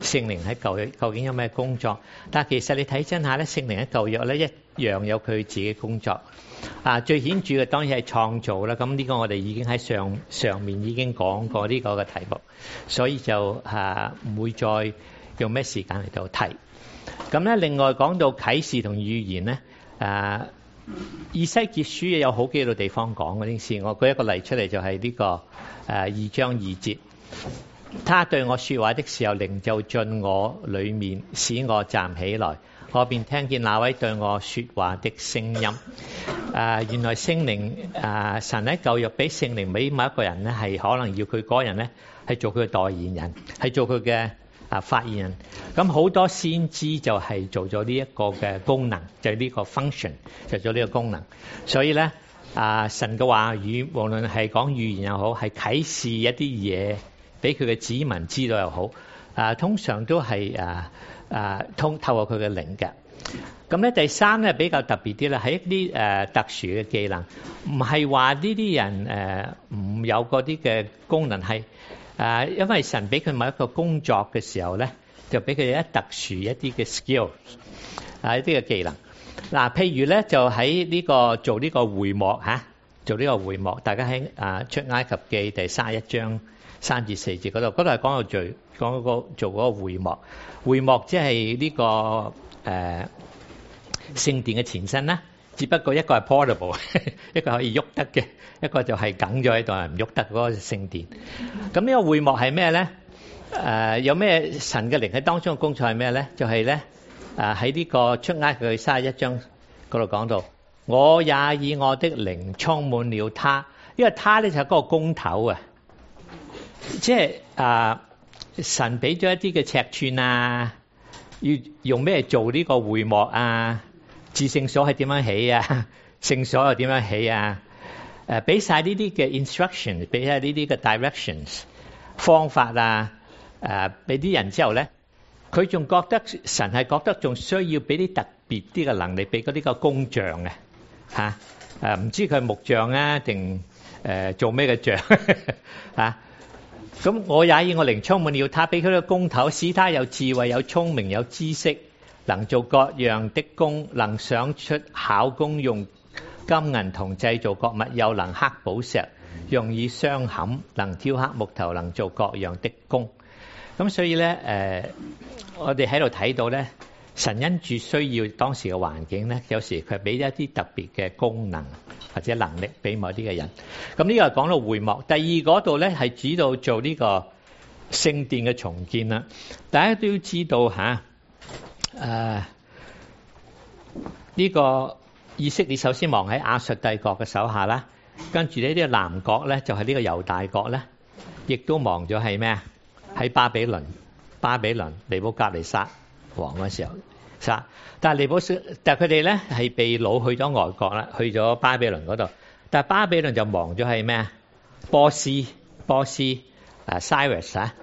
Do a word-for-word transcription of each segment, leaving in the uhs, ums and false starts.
聖靈喺舊約究竟有咩工作？但係其實你睇真下咧，聖靈喺舊約咧一樣有佢自己工作。啊，最顯著嘅當然係創造啦。咁呢個我哋已經喺上上面已經講過呢個嘅題目，所以就啊唔會再用咩時間嚟到提。咁咧，另外講到啟示同預言咧，啊以西結書有好幾個地方講嗰啲事。我舉一個例出嚟，就係呢個誒二章二節。他對我說話的時候，靈就進我裏面，使我站起來。我便聽見那位對我說話的聲音。啊，原來聖靈啊，神喺舊約俾聖靈俾某一個人咧，係可能要佢嗰人咧係做佢嘅代言人，係做佢嘅啊發言人。咁好多先知就係做咗呢一個嘅功能，就係呢個 function，就做呢個功能。所以咧啊，神嘅話語無論係講預言又好，係啟示一啲嘢俾佢嘅子民知道又好，啊，通常都係啊啊通透過佢嘅靈嘅。咁咧第三咧比較特別啲啦，係一啲誒特殊嘅技能，唔係話呢啲人誒唔有嗰啲嘅功能，係誒因為神俾佢某一個工作嘅時候咧，就俾佢哋一特殊一啲嘅 skill 啊，一啲嘅技能。嗱，譬如咧就喺呢個做呢個會幕嚇，做呢個會幕，大家喺啊出埃及記第三十一章三至四節嗰度，嗰度係講到最講嗰個做嗰個會幕，會幕即係呢個誒聖殿嘅前身啦。只不過一個係 portable， 一個可以喐得嘅，一個就係梗咗喺度係唔喐得嗰個聖殿。咁呢個會幕係咩咧？誒有咩神嘅靈喺當中嘅工作係咩咧？就係咧誒喺呢個出埃及記三十一章嗰度講到，我也以我的靈充滿了他。因為他咧就係嗰個工頭啊。即係啊，神俾咗一啲嘅尺寸啊，要用咩做呢個會幕啊？至聖所係點樣起啊？聖所又點樣起啊？誒，俾晒呢啲嘅 instruction， 俾晒呢啲嘅 directions 方法啊，誒，俾啲人之後咧，佢仲覺得神係覺得仲需要俾啲特別啲嘅能力俾嗰啲個工匠嘅嚇誒，唔知佢係木匠啊定誒做咩嘅匠嚇？咁我也以我靈充滿了他，俾佢個工頭，使他有智慧、有聰明、有知識，能做各樣的工，能想出巧工，用金銀銅製造各物，又能刻寶石，用以鑲嵌，能雕刻木頭，能做各樣的工。咁所以咧，誒、呃，我哋喺度睇到咧，神因住需要當時嘅環境咧，有時佢俾一啲特別嘅功能或者能力俾某啲嘅人。咁呢個係講到會幕。第二嗰度咧係指到做呢個聖殿嘅重建啦。大家都要知道吓，誒、啊、呢、這個以色列首先亡喺亞述帝國嘅手下啦，跟住呢啲南國咧就係呢個猶大國咧，亦都亡咗係咩啊？喺巴比倫，巴比倫尼布甲尼撒王嗰時候殺，但係尼布斯，但係佢哋咧係被擄去咗外國啦，去咗巴比倫嗰度。但係巴比倫就亡咗係咩啊？波斯，波斯啊 Cyrus 啊，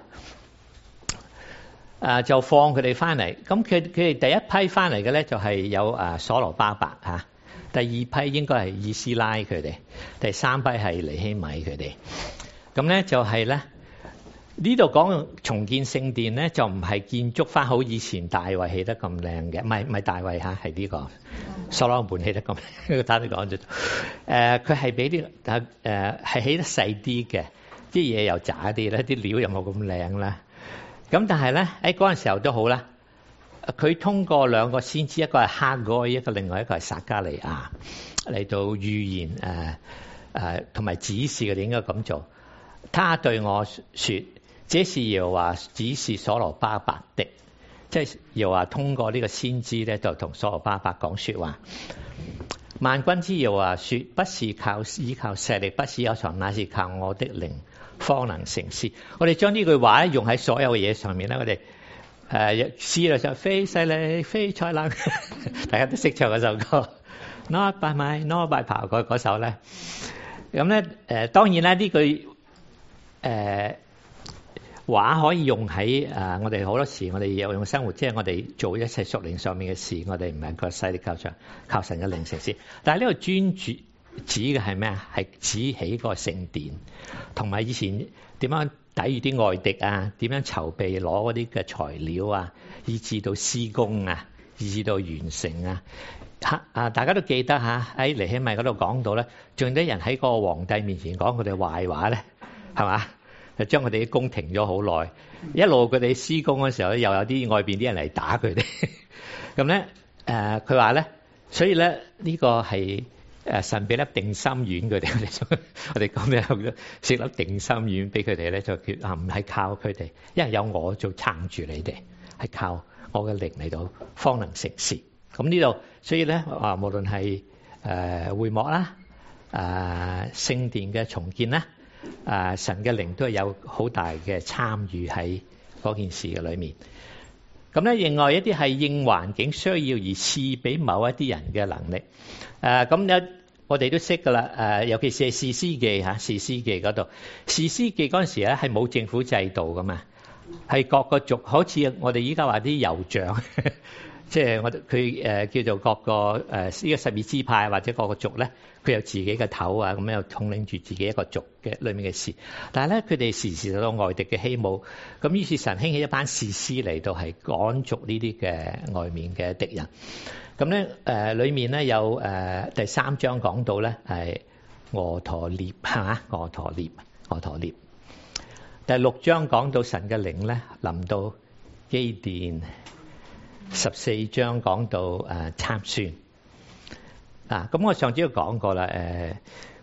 誒就放佢哋翻嚟。咁佢佢哋第一批翻嚟嘅咧就係有誒所羅巴伯嚇，第二批應該係以斯拉佢哋，第三批係尼希米佢哋。咁咧就係咧。呢度講重建聖殿咧，就唔係建築翻好以前大衛起得咁靚嘅，唔係唔係大衛嚇，係呢個所羅門起得咁。呢個打你講咗，誒佢係俾啲誒誒係起得細啲嘅，啲嘢又渣啲咧，啲料又冇咁靚啦。咁但係咧喺嗰陣時候都好啦，佢通過兩個先知，一個係哈該，一個另外一個係撒迦利亞嚟到預言誒誒同埋指示佢哋應該咁做。他對我説。這是耶和華指示所羅巴伯的，即係耶和華通過呢個先知咧，就同所羅巴伯講説話。萬軍之耶和華説：不是靠依靠勢力，不是有財，乃是靠我的靈，方能成事。我哋將呢句話咧用喺所有嘅嘢上面咧，我哋誒詩律上非勢力非才能，大家都識唱嗰首歌。Not by might, not by power 嗰嗰首咧，咁咧誒當然啦，呢句誒。呃話可以用喺誒，我哋好多時我哋有用生活，即係我哋做一切屬靈上面嘅事，我哋唔係靠勢力靠上，靠神嘅靈成事。但係呢個專注指嘅係咩啊？係指起個聖殿，同埋以前點樣抵禦啲外敵啊，點樣籌備攞嗰啲嘅材料啊，以至到施工啊，以至到完成啊。啊！大家都記得嚇喺尼希米嗰度講到咧，仲有啲人喺個皇帝面前講佢哋壞話咧，係嘛？就將佢哋啲工停咗好耐，一路佢哋施工嘅時候咧，又有啲外邊啲人嚟打佢哋。咁咧誒，佢話咧，所以咧呢個係誒神俾粒定心丸佢哋，我哋我哋講咩？食粒定心丸俾佢哋咧，就叫啊唔係靠佢哋，因為有我做撐住你哋，係靠我嘅靈嚟到方能成事。咁呢度，所以咧啊，無論係誒會幕啦、誒聖殿嘅重建啦、誒神嘅靈都係有好大嘅參與喺嗰件事嘅裏面。咁咧，另外一啲係應環境需要而賜俾某一啲人嘅能力。誒咁咧，我哋都識噶啦。誒，尤其是係士師記嚇，士師記嗰度，士師記嗰陣時咧係冇政府制度噶嘛，係各個族，好似我哋依家話啲酋長。即係我哋佢誒叫做各個誒呢個十二支派或者各個族咧，佢有自己嘅頭啊，咁樣又統領住自己一個族嘅裏面嘅事。但係咧，佢哋時時受到外敵嘅欺侮，咁於是神興起一班士師嚟到係趕逐呢啲嘅外面嘅敵人。咁咧誒裏面咧有誒第三章講到咧係俄陀聶係嘛？俄陀聶，俄陀聶。第六章講到神嘅靈咧臨到基甸。十四章講到誒參孫啊，咁我上次都講過啦。誒、呃，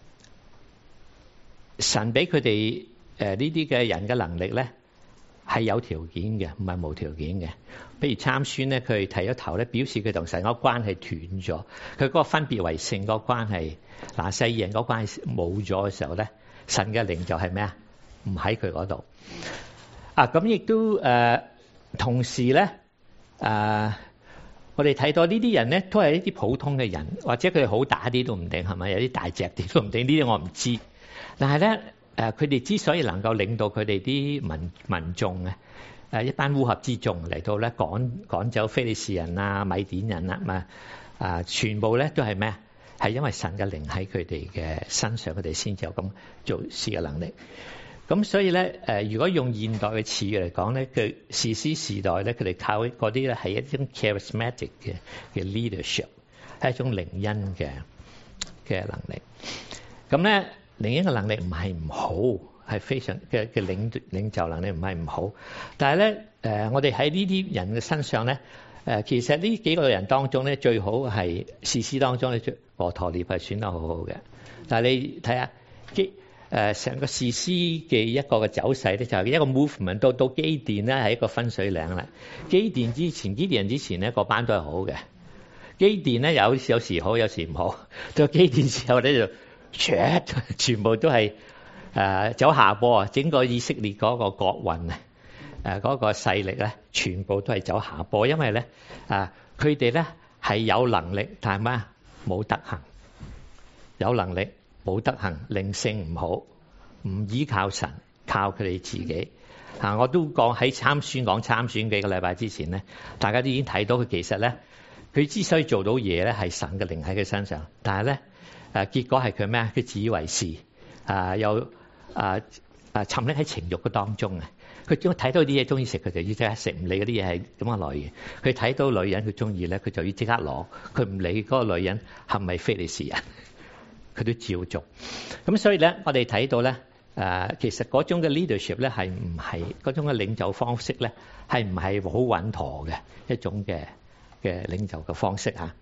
神俾佢哋誒呢啲嘅人嘅能力咧係有條件嘅，唔係無條件嘅。比如參孫咧，佢剃咗頭咧，表示佢同神嗰個關係斷咗，佢嗰個分別為聖嗰個關係，嗱世人嗰個關係冇咗嘅時候咧，神嘅靈就係咩啊？唔喺佢嗰度啊。咁亦都誒、呃，同時咧。誒、uh，我哋睇到呢啲人咧，都係一啲普通嘅人，或者佢哋好打啲都唔定，係咪？有啲大隻啲都唔定，呢啲我唔知。但係咧，誒、呃，佢哋之所以能夠領到佢哋啲民民眾嘅誒一班烏合之眾嚟到咧趕趕走非利士人啊、米甸人啊，嘛啊，全部咧都係咩？係因為神嘅靈喺佢哋嘅身上，佢哋先至有咁做事嘅能力。咁所以咧，誒，如果用現代嘅詞語嚟講咧，佢士師時代咧，佢哋靠嗰啲咧係一種 charismatic 嘅嘅 leadership，係一種靈恩嘅嘅能力。咁咧，靈恩嘅能力唔係唔好，係非常嘅嘅領領袖能力唔係唔好。但係咧，誒，我哋喺呢啲人嘅身上咧，誒，其實呢幾個人當中咧，最好係士師當中咧，俄陀聶係選得好好嘅。但係你睇下基。誒成個士師嘅一個嘅走勢咧，就係一個 movement 到到基甸咧，係一個分水嶺啦。基甸之前，基甸人之前咧，個班都係好嘅。基甸咧有有時好，有時唔好。到基甸時候咧就全部都係誒、呃、走下坡啊！整個以色列嗰個國運啊，誒嗰個勢力咧，全部都係走下坡，因為咧啊，佢哋咧係有能力，但係咩冇德行，有能力。冇德行，靈性唔好，唔依靠神，靠佢哋自己。啊，我都講喺參選講參選幾個禮拜之前咧，大家都已經睇到佢其實咧，佢之所以做到嘢咧，係神嘅靈喺佢身上。但係咧，誒結果係佢咩？佢自以為是，啊又啊啊沉溺喺情慾嘅當中啊！佢只要睇到啲嘢中意食，佢就要即刻食，唔理嗰啲嘢係咁嘅來源。佢睇到女人佢中意咧，佢就要即刻攞。佢唔理嗰個女人係咪非利士人。佢都照做，咁所以咧，我哋睇到咧，誒、呃，其實嗰種嘅 leadership 咧，係唔係嗰種嘅領袖方式咧，係唔係好穩妥嘅一種嘅嘅領袖嘅方式嚇？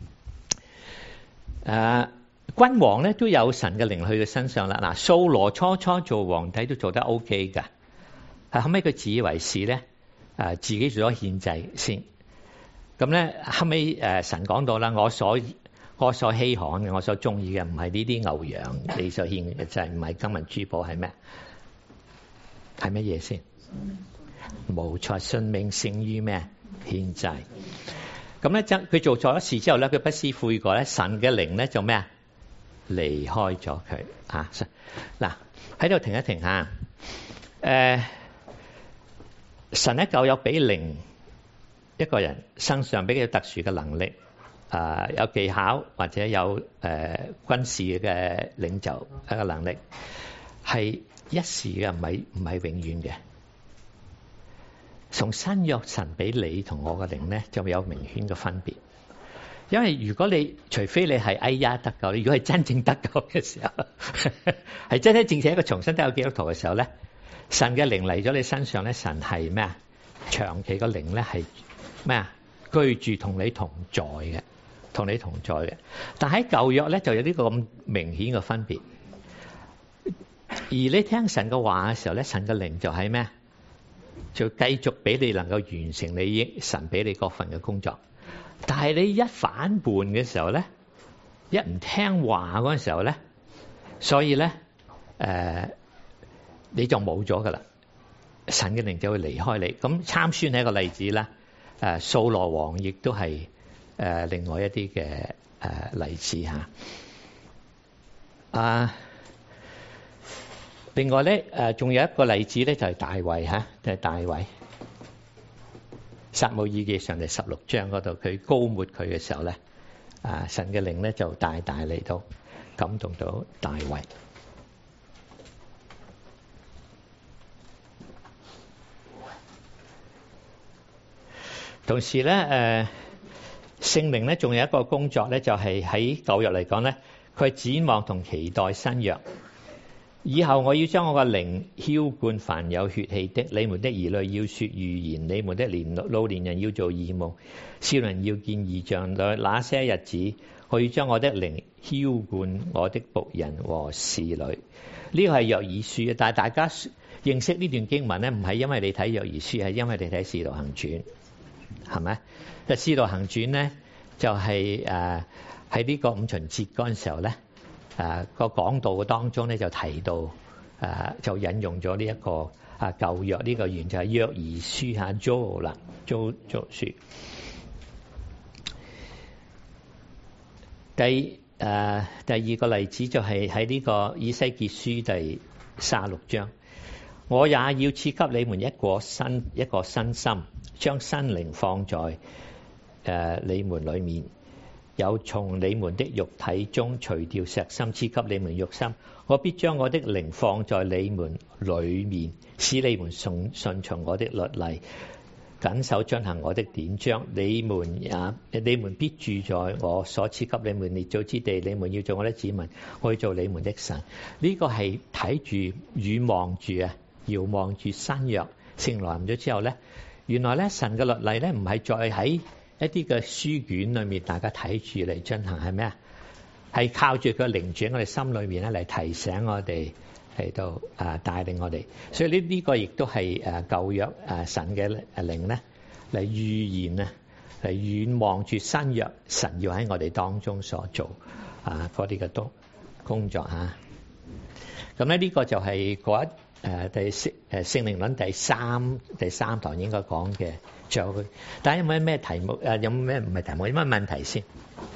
誒、啊，君王咧都有神嘅靈去佢身上啦。嗱，掃羅初初做皇帝都做得 OK 㗎，係後尾佢自以為是咧，誒、啊，自己做咗獻祭先，咁咧後尾誒神講到啦，我所我所稀罕嘅，我所中意嘅，唔係呢啲牛羊，你所獻嘅就係唔係金銀珠寶，係咩？係乜嘢先？冇錯，信命勝於咩？獻祭。咁咧，真佢做錯咗事之後咧，佢不思悔過咧，神嘅靈咧就咩啊？離開咗佢啊！嗱，喺度停一停下。誒，神咧舊有俾靈一個人身上俾佢特殊嘅能力。啊，有技巧或者有誒、呃、軍事嘅領袖一個能力，係一時嘅，唔係唔係永遠嘅。從新約神俾你同我嘅靈咧，就有明顯嘅分別。因為如果你除非你係哎呀得救，你如果係真正得救嘅時候，係真真正正一個重新得救基督徒嘅時候咧，神嘅靈嚟咗你身上咧，神係咩啊？長期個靈咧係咩啊？居住同你同在嘅，同你同在嘅。但喺舊約咧就有呢個咁明顯嘅分別。而你聽神嘅話嘅時候咧，神嘅靈就係咩？就繼續俾你能夠完成你神俾你嗰份嘅工作。但係你一反叛嘅時候咧，一唔聽話嗰陣時候咧，所以咧誒、呃、你就冇咗噶啦，神嘅靈就會離開你。咁參孫係一個例子啦，誒掃羅王亦都係誒另外一啲嘅誒例子吓。啊，另外咧誒仲有一個例子咧就係大衛吓，就係大衛。撒母耳記上第十六章嗰度，佢膏抹佢嘅時候咧，啊神嘅靈咧就大大嚟到感動到大衛。同時咧，誒聖靈咧仲有一個工作咧，就係喺舊約嚟講咧，佢係展望同期待新約。以後我要將我個靈澆灌凡有血氣的，你們的兒女要說預言，你們的年老年人要做異夢，少年要見異象。在那些日子，我要將我的靈澆灌我的僕人和使女。呢個係約珥書，但係大家認識呢段經文咧，唔係因為你睇約珥書，係因為你睇使徒行傳，係咪？就使徒行傳咧，就係誒喺呢個五旬節嗰陣時候咧。誒、啊那個講道嘅當中咧就提到誒、啊、就引用咗呢一個啊舊約呢個原就係約珥書嚇 Joel 啦 Joel Joel 書。第誒、啊、第二個例子就係喺呢個以西結書第三十六章，我也要賜給你們一個新一個新心，將新靈放在誒、啊、你們裡面。有從你們的肉體中除掉石心，賜給你們肉心。我必將我的靈放在你們裡面，使你們順順從我的律例，謹守遵行我的典章。你們也你們必住在我所賜給你們列祖之地。你們要做我的子民，我要做你們的神。呢、這個係睇住遠望住啊，遙望住新約聖來臨咗之後咧，原來咧神嘅律例咧唔係再喺一啲嘅書卷裏面，大家睇住嚟進行係咩啊？係靠住佢靈住喺我哋心裏面咧，嚟提醒我哋嚟到啊帶領我哋。所以呢呢個亦都係誒舊約誒神嘅靈咧嚟預言啊，嚟遠望住新約神要喺我哋當中所做啊嗰啲嘅工工作嚇。咁咧呢個就係嗰一誒第聖誒聖靈論第三第三堂應該講嘅。仲有佢，但係有冇咩題目？誒有咩唔係題目？有咩問題先？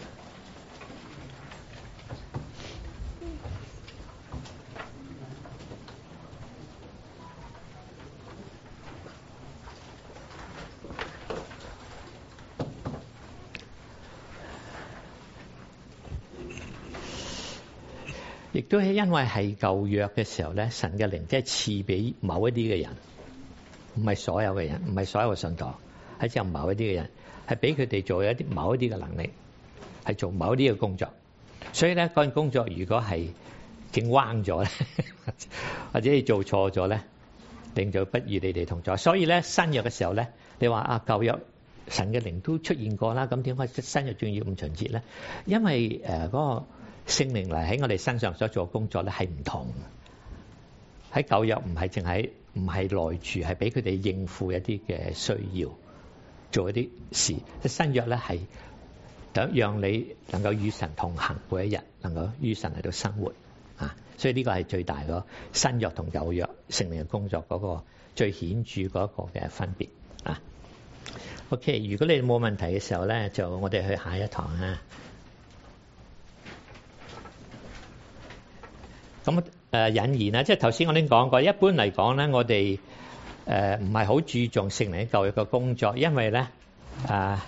亦都係因為係舊約嘅時候咧，神嘅靈即係賜俾某一啲嘅人。唔係所有嘅人，唔係所有嘅信徒，係只有某一啲嘅人，係俾佢哋做一啲某一啲嘅能力，係做某一啲嘅工作。所以咧，嗰件工作如果係整彎咗咧，或者你做錯咗咧，靈就不與你哋同在。所以咧，新約嘅時候咧，你話啊舊約神嘅靈都出現過啦，咁點解新約仲要五旬節咧？因為誒嗰、呃那個聖靈嚟喺我哋身上所做嘅工作咧係唔同。喺舊約唔係淨係唔係內住，係俾佢哋應付一啲嘅需要，做一啲事。即新約咧係等讓你能夠與神同行，每一日能夠與神喺度生活啊。所以呢個係最大個新約同舊約聖靈嘅工作嗰個最顯著嗰個嘅分別啊。OK，如果你冇問題嘅時候咧，就我哋去下一堂啊。咁誒引言啦，即係頭先我已經講過，一般嚟講咧，我哋誒唔係好注重聖靈教育嘅工作，因為咧誒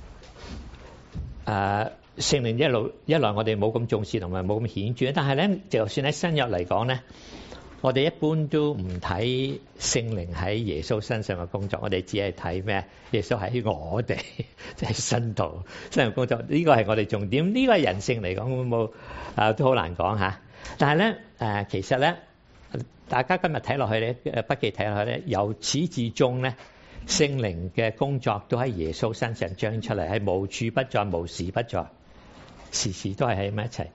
誒聖靈一路一來我哋冇咁重視同埋冇咁顯著，但係咧就算喺新約嚟講咧， 我哋一般都唔睇聖靈喺耶穌身上嘅工作，我哋只係睇咩？耶穌喺我哋即係信徒身上工作，呢個係我哋重點。呢個係人性嚟講，會冇啊都好難講嚇。但係咧誒，其實咧，大家今日睇落去咧，誒筆記睇落去咧，由始至終咧，聖靈嘅工作都喺耶穌身上彰出嚟，係無處不在、無時不在，時時都係喺埋一齊。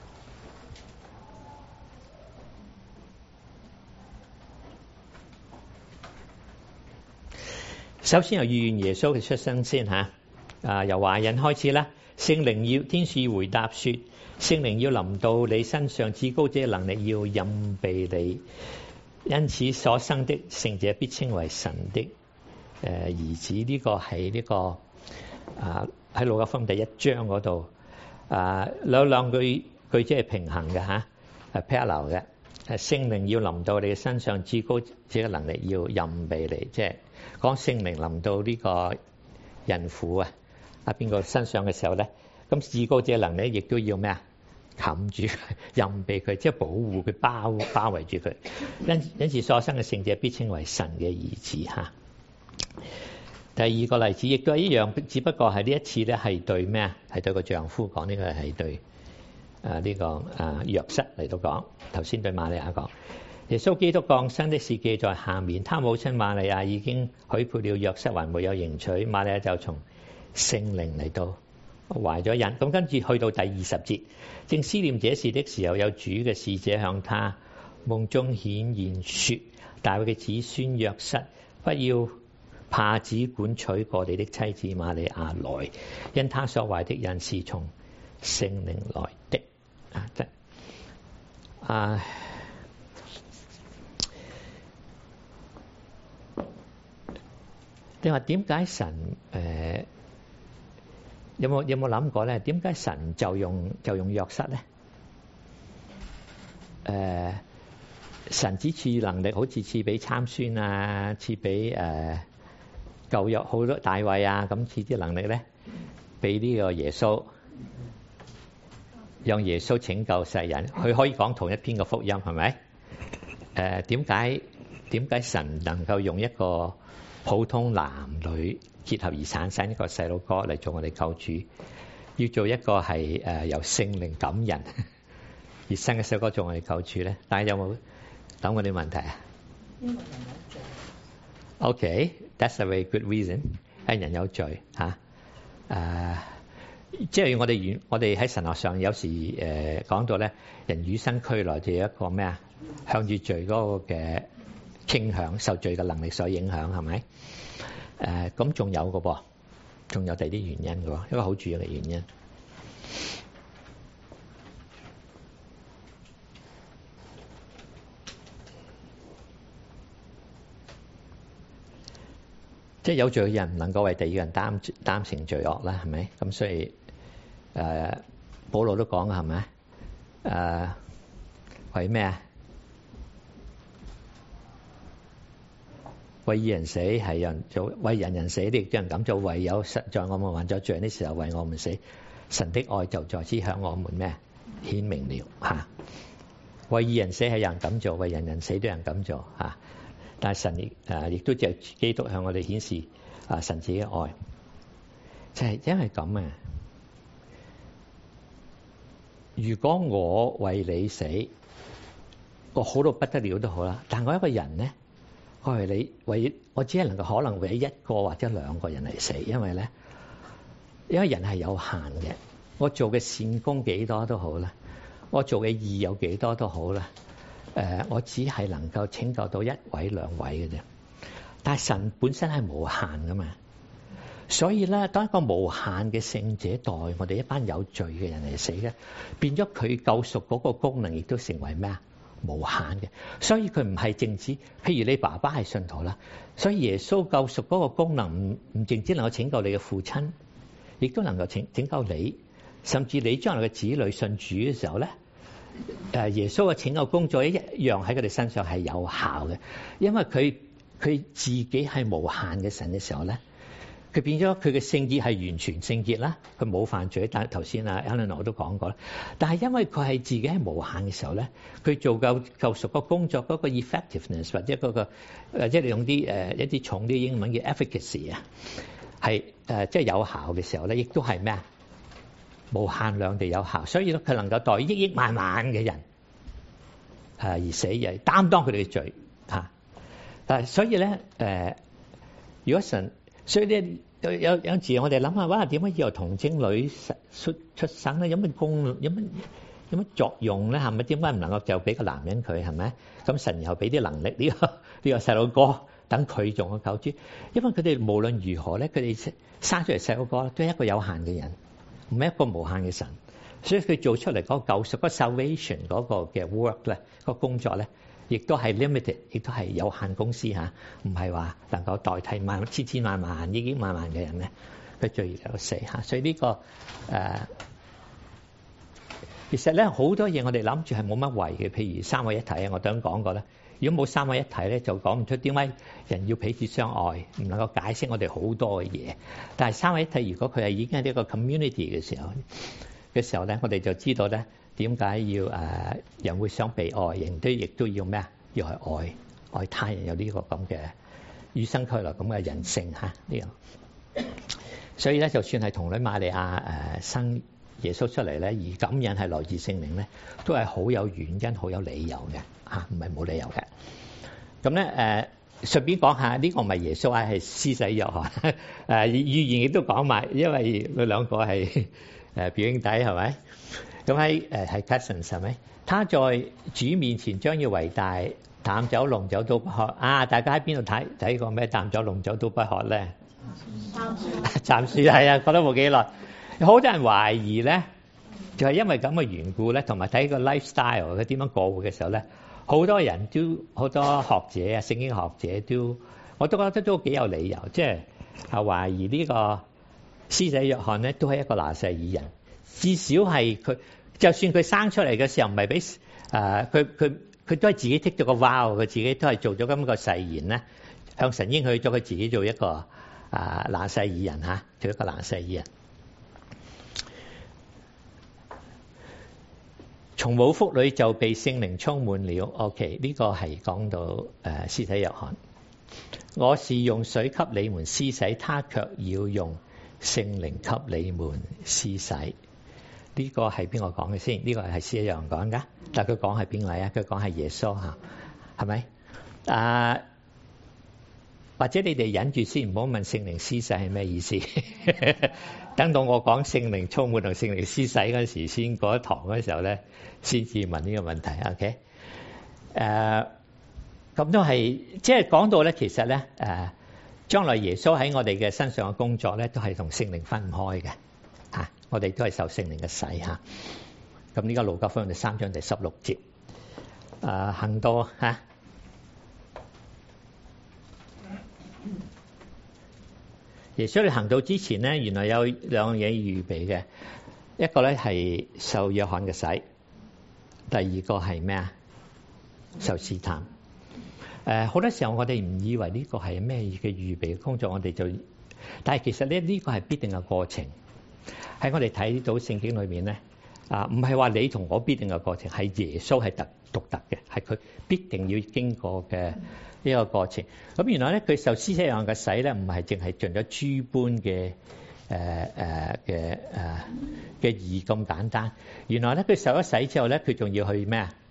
首先由預言耶穌嘅出生先嚇，啊由懷孕開始啦。聖靈要天使回答說：聖靈要臨到你身上，至高者能力要蔭庇你，因此所生的聖者必稱為神的誒兒子。呢、這個係呢、這個啊喺路加福音第一章嗰度啊，兩兩句句子係平衡嘅嚇，係 parallel 嘅。聖靈要臨到你嘅身上，至高者嘅能力要蔭庇你，即係講聖靈臨到呢個孕婦啊啊邊個身上嘅時候咧，咁至高者能力亦都要咩啊？冚住佢，蔭庇佢，即係保護佢，包包圍住佢。因因此所生嘅聖者必稱為神嘅兒子嚇。第二個例子亦都係一樣，只不過係呢一次咧係對咩啊？係對個丈夫講，呢個係對啊呢個啊約瑟嚟到講。頭先對瑪利亞講，耶穌基督降生的事記在下面。他母親瑪利亞已經許配了約瑟，還沒有迎娶。瑪利亞就從聖靈嚟到懷咗孕。咁跟住去到第二十節，正思念這事的時候，有主嘅使者向他夢中顯現說：大衛嘅子孫約瑟，不要怕，只管娶過你的妻子瑪利亞來，因他所懷的孕是從聖靈來的。啊，即啊，你話點解神誒、呃、有冇有冇諗過咧？點解神就用就用約瑟咧？誒、呃，神只賜能力，好似賜俾參孫啊，賜俾誒舊約好多大衛啊，咁賜啲能力咧，俾呢個耶穌。讓耶穌拯救世人，佢可以講同一篇嘅福音，係咪？誒點解點解神能夠用一個普通男女結合而產生一個細路哥嚟做我哋救主，要做一個係誒由聖靈感人而生嘅細路哥做我哋救主咧？大家有冇諗過啲問題啊？因為人有罪。OK，that's a very good reason。係人有罪嚇誒。即係我哋原我哋喺神學上有時誒講到咧，人與生俱來就有一個咩啊，向住罪嗰個嘅傾向，受罪嘅能力所影響，係咪？誒咁仲有嘅噃，仲有第二啲原因嘅喎，一個好主要嘅原因。即係有罪嘅人唔能夠為第二個人擔擔承罪惡啦，係咪？咁所以誒、呃，保羅都講係咪？誒、呃，為咩啊？為義人死係人做，為人人死，亦都人咁做。唯有實在我們還在罪的時候為我們死，神的愛就在此向我們咩顯明了嚇。為義人死係人咁做，為人人死都人咁做嚇。但係神亦誒亦都借基督向我哋顯示啊神自己嘅愛，就係、是、因為咁啊！如果我為你死，我好到不得了都好啦。但我一個人咧，我為你為我只係能夠可能為一個或者兩個人嚟死，因為咧，因為人係有限嘅。我做嘅善功幾多都好啦，我做嘅義有幾多都好啦。誒、呃，我只係能夠拯救到一位兩位嘅啫。但係神本身係無限噶嘛，所以咧，當一個無限嘅聖者代我哋一班有罪嘅人嚟死咧，變咗佢救贖嗰個功能亦都成為咩啊？無限嘅。所以佢唔係淨止，譬如你爸爸係信徒啦，所以耶穌救贖嗰個功能唔唔淨止能夠拯救你嘅父親，亦都能夠拯拯救你，甚至你將來嘅子女信主嘅時候咧。誒耶穌嘅拯救工作一樣喺佢哋身上係有效嘅，因為佢佢自己係無限嘅神嘅時候咧， 佢變咗佢嘅聖潔係完全聖潔啦，佢冇犯罪。但係頭先啊 Eleanor 我都講過啦。但係因為佢係自己係無限嘅時候咧，佢做救救贖個工作嗰個 effectiveness 或者嗰個誒，即係你用啲誒一啲重啲英文嘅 efficacy 啊，係誒即係有效嘅時候咧，亦都係咩啊？無限量地有效，所以咧佢能夠代億億萬萬嘅人誒而死，而擔當佢哋嘅罪嚇。但係所以咧誒，如果神所以咧有有有時我哋諗下，哇點解要由童貞女出出生咧？有乜功有乜有乜作用咧？係咪點解唔能夠就俾個男人佢係咪？咁神又俾啲能力呢個呢個細路哥等佢做個救主，因為佢哋無論如何咧，佢哋生出嚟細路哥都係一個有限嘅人，唔係一個無限嘅神，所以佢做出嚟嗰個救贖、嗰個 salvation 嗰個嘅 work 咧，個工作咧，亦都係 limited，亦都係有限公司嚇，唔係話能夠代替萬千千萬萬、億億萬萬嘅人咧，佢罪有死嚇。所以呢、這個誒、呃，其實咧好多嘢我哋諗住係冇乜謂嘅，譬如三位一體啊，我都講過咧。如果冇三位一體咧，就講唔出點解人要彼此相愛，唔能夠解釋我哋好多嘅嘢。但係三位一體，如果佢係已經係一個 community 嘅時候嘅時候咧，我哋就知道咧點解要誒、呃、人會想被愛，人都亦都要咩啊？要係愛愛他人，有呢個咁嘅與生俱來咁嘅人性嚇呢個。所以咧，就算係童女瑪利亞誒、呃、生耶穌出嚟咧，而感應係來自聖靈咧，都係好有原因、好有理由嘅。嚇，唔係冇理由嘅。咁咧誒，順便講下呢、這個唔係耶穌啊，係施洗約翰。誒、呃、預言亦都講埋，因為佢兩個係誒、呃、表兄弟係咪？咁喺誒係 cousins 係咪？他在主面前將要為大，淡酒濃酒都不喝。啊，大家喺邊度睇睇過咩？淡酒濃酒都不喝咧？暫時係啊，覺得冇幾耐。好多人懷疑咧，就係、是、因為咁嘅緣故咧，同埋睇個 lifestyle 佢點樣過活嘅時候咧。好多人都好多學者啊，聖經學者都，我都覺得都幾有理由，即係啊懷疑呢個施洗約翰咧都係一個拿細耳人，至少係佢，就算佢生出嚟嘅時候唔係俾誒佢佢佢都係自己剔咗個 vow，佢自己都係做咗咁個誓言咧，向神應許咗佢自己做一個啊拿細耳人嚇，做一個拿細耳人。從母腹裏就被聖靈充滿了。OK， 呢個係講到誒施洗約翰。我是用水給你們施洗，他卻要用聖靈給你們施洗。呢個係邊個講嘅先？呢個係施洗約翰講㗎，但係佢講係邊位啊？佢講係耶穌嚇，係咪？啊，或者你哋忍住先，唔好問聖靈施洗係咩意思。等到我講聖靈充滿同聖靈施洗嗰時先，嗰一堂嗰時候咧，先至問呢個問題。OK，誒咁都係即係講到咧，其實咧誒將來耶穌喺我哋嘅身上嘅工作咧，都係同聖靈分唔開嘅嚇。我哋都係受聖靈嘅洗嚇。咁呢個路加福音第三章第十六節誒行到嚇。耶穌你行到之前咧，原來有兩樣嘢預備嘅，一個咧係受約翰嘅洗，第二個係咩啊？受試探。誒、呃，好多時候我哋唔以為呢個係咩嘅預備工作，我哋就，但係其實咧呢個係必定嘅過程。喺我哋睇到聖經裏面咧，啊，唔係話你同我必定嘅過程，係耶穌係特獨特嘅，係佢必定要經過嘅。呢個過程，咁原來咧佢受施洗約翰嘅洗咧，唔係淨係盡咗諸般嘅誒誒嘅誒嘅義咁簡單。原來咧佢受咗洗之後咧，佢仲要去咩啊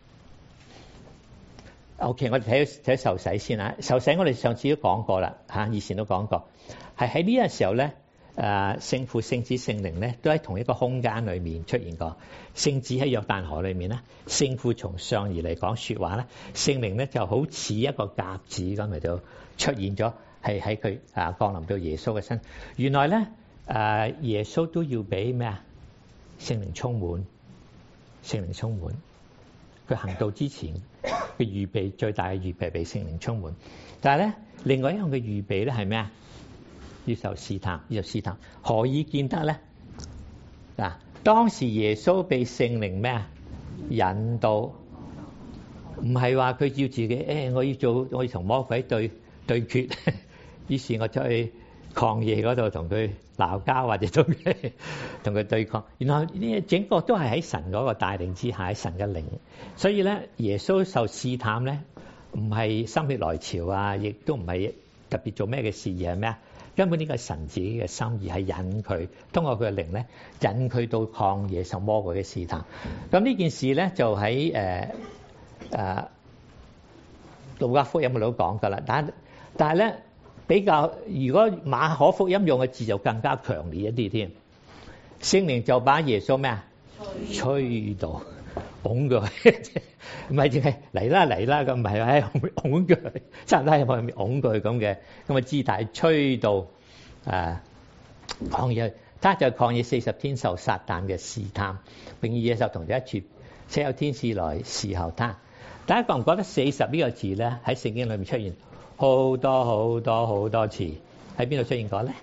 ？OK，我哋睇睇受洗先啊。受洗我哋上次都講過啦，嚇，以前都講過，係喺呢個時候咧。誒聖父、聖子、聖靈咧，都喺同一個空間裏面出現過。聖子喺約旦河裏面咧，聖父從上而嚟講説話咧，聖靈咧就好似一個鴿子咁嚟到出現咗，係喺佢啊降臨到耶穌嘅身。原來咧誒耶穌都要俾咩啊？聖靈充滿，聖靈充滿。佢行道之前嘅預備，最大嘅預備俾聖靈充滿。但係咧，另外一樣嘅預備咧係咩啊？要受試探，要受試探，何以見得咧？嗱，當時耶穌被聖靈咩啊引導，唔係話佢要自己，誒、哎，我要做，我要同魔鬼對對決，於是我出去曠野嗰度同佢鬧交，或者同佢同佢對抗。然後呢整個都係喺神嗰個帶領之下，喺神嘅靈。所以咧，耶穌受試探咧，唔係心血來潮啊，亦都唔係特別做咩嘅事，而係咩啊？根本呢個神自己嘅心意係引佢，通過佢嘅靈咧，引佢到曠野受魔鬼嘅試探。咁呢件事咧就喺誒誒路加福音嗰度講噶啦。但但係咧比較，如果馬可福音用嘅字就更加強烈一啲添。聖靈就把耶穌咩啊？吹到拱佢，唔係淨係嚟啦嚟啦咁，唔係喺拱佢，差唔多喺外面拱佢咁嘅咁嘅姿態，吹到誒曠野。他就曠野四十天受撒旦嘅試探，並以野獸同佢一處，且有天使來侍候他。大家覺唔覺得四十呢個字咧喺聖經裏面出現好多好多好多次？喺邊度出現過咧？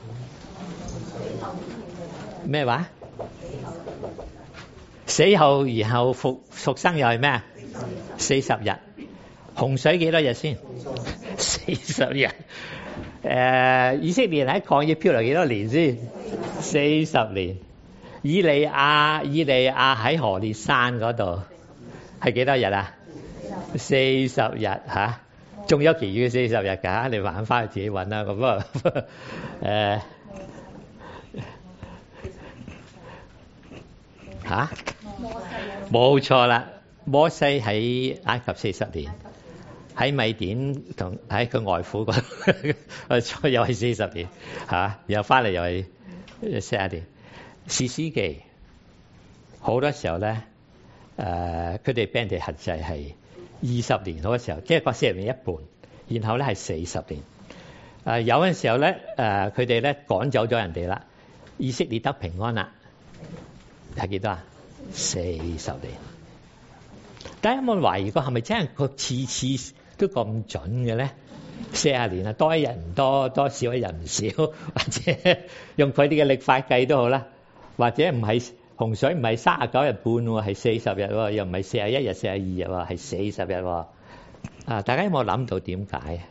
咩話？死後然後復復生又係咩啊？四十日。洪水幾多日先？四十日。誒，以色列喺曠野漂流幾多年先？四十年。以利亞以利亞喺何烈山嗰度係幾多日啊？四十日嚇，仲有其餘嘅四十日㗎，你玩翻去自己揾啦。咁啊誒嚇，冇錯啦。摩西喺埃及四十年，喺米甸同喺佢外父嗰度，又係四十年嚇，然後翻嚟又係四十年。士師記好多時候咧，誒佢哋俾人哋限制係二十年，好多時候即係個四十年一半，然後咧係四十年。誒有陣時候咧，誒佢哋咧趕走咗人哋啦，以色列得平安啦，係幾多啊？四十年。大家有冇懷疑過係咪真係佢次次都咁準嘅咧？四十年啊，多一日唔多，多少一日唔少，或者用佢哋嘅曆法計都好啦。或者唔係洪水唔係三十九日半喎，係四十日喎，又唔係四十一日、四十二日喎，係四十日喎。啊，大家有冇諗到點解？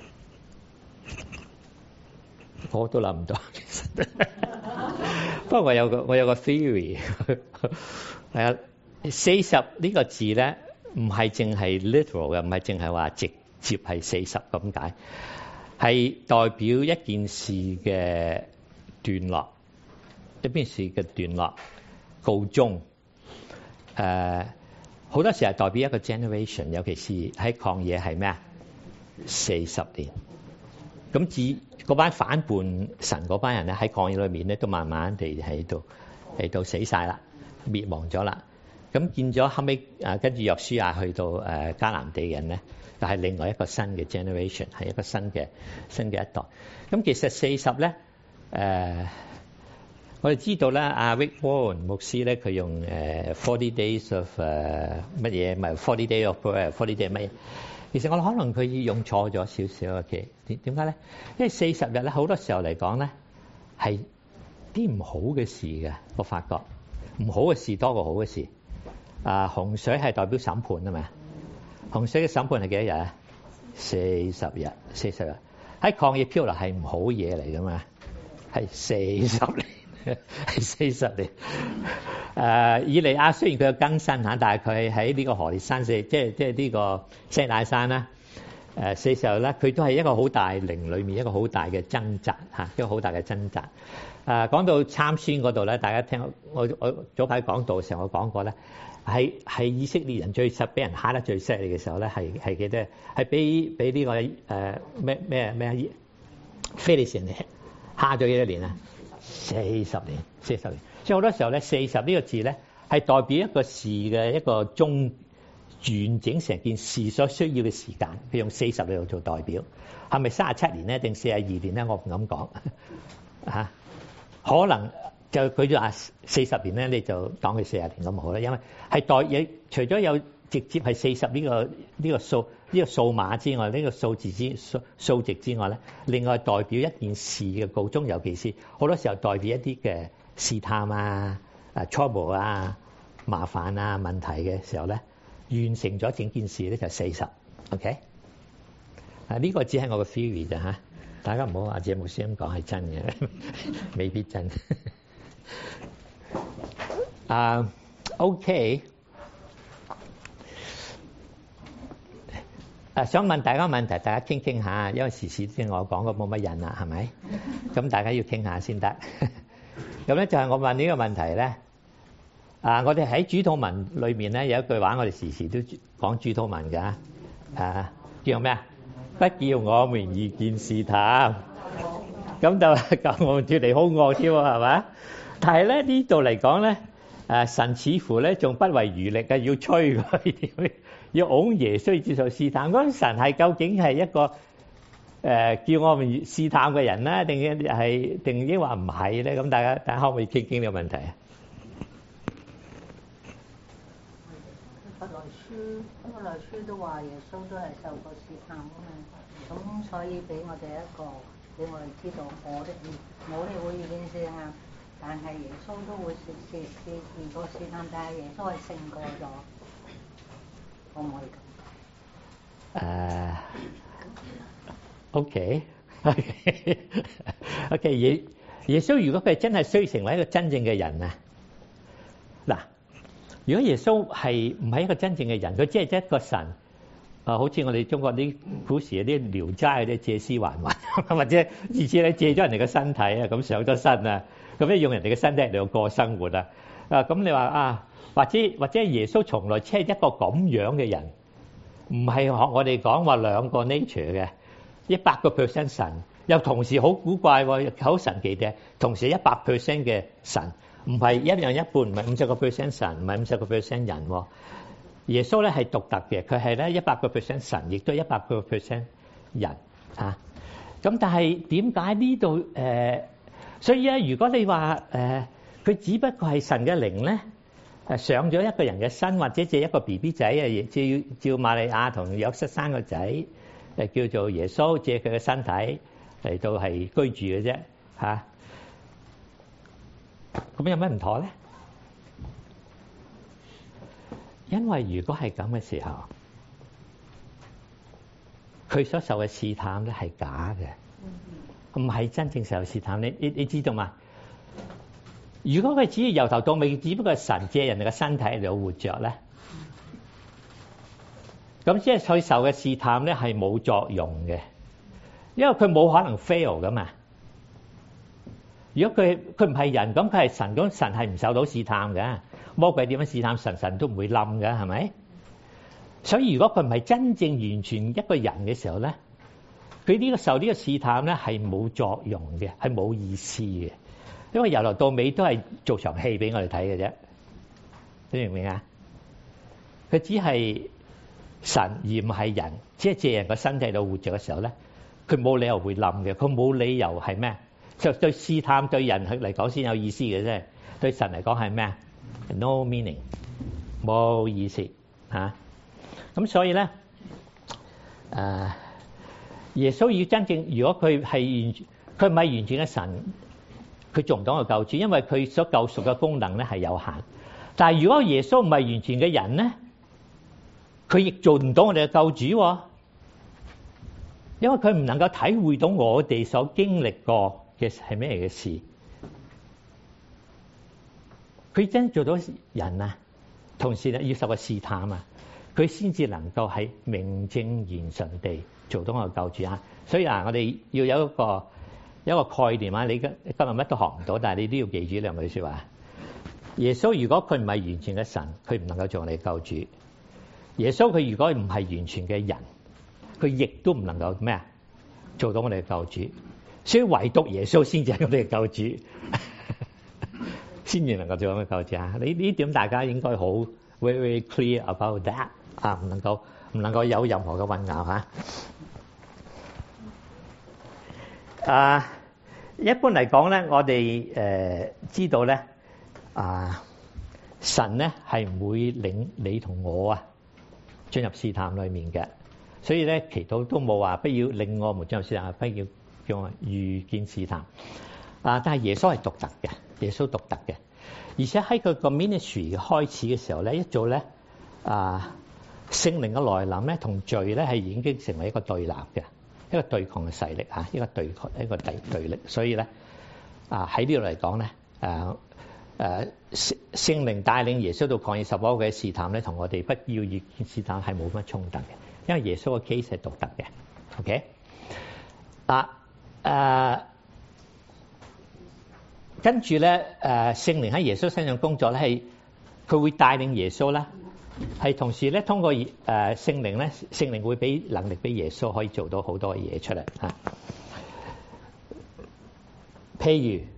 我都諗唔到，其實。不過我有個我有個 theory，係啊，四十呢個字咧，唔係淨係 literal 嘅，唔係淨係話直接係四十咁解，係代表一件事嘅段落。一邊事嘅段落告終，誒、呃、好多時係代表一個 generation， 尤其是喺曠野係咩啊？四十年。咁至嗰班反叛神嗰班人咧，喺曠野裏面咧，都慢慢地喺度喺度死晒啦，滅亡咗啦。咁見咗後尾誒，跟住約書亞去到誒迦南地人咧，就係另外一個新嘅 generation， 係一個新嘅新嘅一代。咁其實四十咧，誒、呃。我哋知道咧，阿 Rick Warren 牧師咧，佢用誒 forty days of 誒乜嘢，唔係 forty day of forty day 乜嘢？其實我可能佢用錯咗少少嘅，其點點解咧？因為四十日咧，好多時候嚟講咧，係啲唔好嘅事嘅，我發覺唔好嘅事多過好嘅事。啊，洪水係代表審判啊嘛，洪水嘅審判係幾多日啊？四十日，四十日喺曠野漂流係唔好嘢嚟噶嘛，係四十年。係四十年。誒，以利亞雖然佢有更新嚇，但係佢喺呢個何烈山四，即係即係呢個西乃山啦。誒，四十日咧，佢都係一個好大靈裏面一個好大嘅掙扎嚇，一個好大嘅掙扎。誒，講到參孫嗰度咧，大家聽我我早排講道嘅時候，我講過咧，係係以色列人最實俾人蝦得最犀利嘅時候咧，係係幾多？係俾俾呢個誒咩咩咩非利士人蝦咗幾多年啊？四十年，四十年，所以好多時候咧，四十呢個字咧係代表一個事嘅一個終完整成件事所需要嘅時間。佢用四十嚟度做代表，係咪三十七年咧，定四十二年咧？我唔敢講啊。可能就佢就話四十年咧，你就當佢四十年咁好啦。因為係代嘢，除咗有直接係四十呢個呢個數呢個數碼之外，呢個數字之數數值之外咧，另外代表一件事嘅告終，尤其是好多時候代表一啲嘅試探啊、啊 trouble 啊、麻煩啊、問題嘅時候咧，完成咗整件事咧就四十。OK，啊呢個只係我嘅 theory 咋嚇。 大家唔好話謝牧師咁講係真嘅，未必真。啊、uh,，OK。啊，想問大家問題，大家傾傾下，因為時時先我講過冇乜人啦，係咪？咁大家要傾下先得。咁咧就係我問呢個問題咧。啊，我哋喺主禱文裏面咧有一句話，我哋時時都講主禱文㗎。啊，叫咩啊？不叫我們遇見試探，咁就救我們脫離兇惡添喎，係嘛？但係咧呢度嚟講咧，誒神似乎咧仲不遺餘力嘅要催佢，要擁耶穌接受試探。嗰神係究竟係一個誒叫我們試探嘅人咧，定係定抑或唔係咧？咁大家大家可唔可以傾傾呢個問題啊？ 弗萊書，弗萊書都話耶穌都係受過試探㗎嘛，咁所以俾我哋一個俾我哋知道，我哋我哋會遇見試探，但係耶穌都會試試試試過試探，但係耶穌係勝過咗，可唔可以咁？ 誒，OK，OK，耶耶穌如果佢真係需成為一個真正嘅人啊，嗱。如果耶穌係唔係一個真正嘅人，佢只係一個神，啊，好似我哋中國啲古時嗰啲聊齋嗰啲借屍還魂，或者自此咧借咗人哋嘅身體啊，咁上咗身啊，咁咧用人哋嘅身體嚟到過生活啊，啊，咁你話啊，或者或者耶穌從來只係一個咁樣嘅人，唔係學我哋講話兩個 nature 嘅，一百個 percent 神，又同時好古怪喎，好神奇嘅，同時一百 percent 嘅神。唔係一樣一半，唔係五十個 percent 神，唔係五十個 percent 人。耶穌咧係獨特嘅，佢係咧一百個 percent 神，亦都一百個 percent 人啊。咁但係點解呢度誒？所以咧，如果你話誒，佢、呃、只不過係神嘅靈咧，誒上咗一個人嘅身，或者借一個 B B 仔啊，照照瑪利亞同約瑟生個仔，誒叫做耶穌，借佢嘅身體嚟到係居住嘅啫嚇。咁有咩唔妥咧？因為如果係咁嘅時候，佢所受嘅試探咧係假嘅，唔係真正受試探。你你你知道嘛？如果佢只係由頭到尾，只不過係神借人哋嘅身體嚟活着咧，咁即係佢受嘅試探咧係冇作用嘅，因為佢冇可能 fail 噶嘛。如果佢佢唔係人，咁佢係神，咁神係唔受到試探嘅。魔鬼點樣試探神，神都唔會冧嘅，係咪？所以如果佢唔係真正完全一個人嘅時候咧，佢呢個受呢個試探咧係冇作用嘅，係冇意思嘅，因為由頭到尾都係做場戲俾我哋睇嘅啫。你明唔明啊？佢只係神而唔係人，只係借人個身體度活着嘅時候咧，佢冇理由會冧嘅，佢冇理由係咩？就對試探對人嚟講先有意思嘅啫，對神嚟講係咩啊 ？No meaning，冇意思嚇。咁所以咧，誒耶穌要真正，如果佢係完，佢唔係完全嘅神，佢做唔到個救主，因為佢所救贖嘅功能咧係有限。但係如果耶穌唔係完全嘅人咧，佢亦做唔到我哋嘅救主喎，因為佢唔能夠體會到我哋所經歷過嘅係咩嘅事，佢真做到人啊，同時咧要受個試探啊，佢先至能夠喺名正言順地做到我嘅救主啊。所以啊，我哋要有一個有一個概念啊，你今今日乜都學唔到，但係你都要記住兩句說話。耶穌如果佢唔係完全嘅神，佢唔能夠做我哋嘅救主。耶穌佢如果唔係完全嘅人，佢亦都唔能夠咩啊做到我哋嘅救主。所以唯獨耶穌先至係我哋嘅救主，先至能夠做我哋嘅救主啊！呢呢點大家應該好 very very clear about that 啊，唔能夠唔能夠有任何嘅混淆嚇。啊，一般嚟講咧，我哋誒知道咧啊，神咧係唔會領你同我啊進入試探裡面嘅，所以咧祈禱都冇話不要令我們進入試探，不要叫我遇見試探啊！但係耶穌係獨特嘅，耶穌獨特嘅，而且喺佢個 ministry 開始嘅時候咧，一早咧啊聖靈嘅來臨咧，同罪咧係已經成為一個對立嘅一個對抗嘅勢力啊，一個對抗一個對對力。所以咧啊喺呢度嚟講咧，誒誒聖聖靈帶領耶穌到曠野十波嘅試探咧，同我哋不要遇見試探係冇乜衝突嘅，因為耶穌嘅 case 係獨特嘅。OK 啊誒。跟住咧，誒聖靈喺耶穌身上工作咧，係佢會帶領耶穌啦，係同時咧通過誒聖靈咧，聖靈會俾能力俾耶穌可以做到好多嘢出嚟嚇。譬如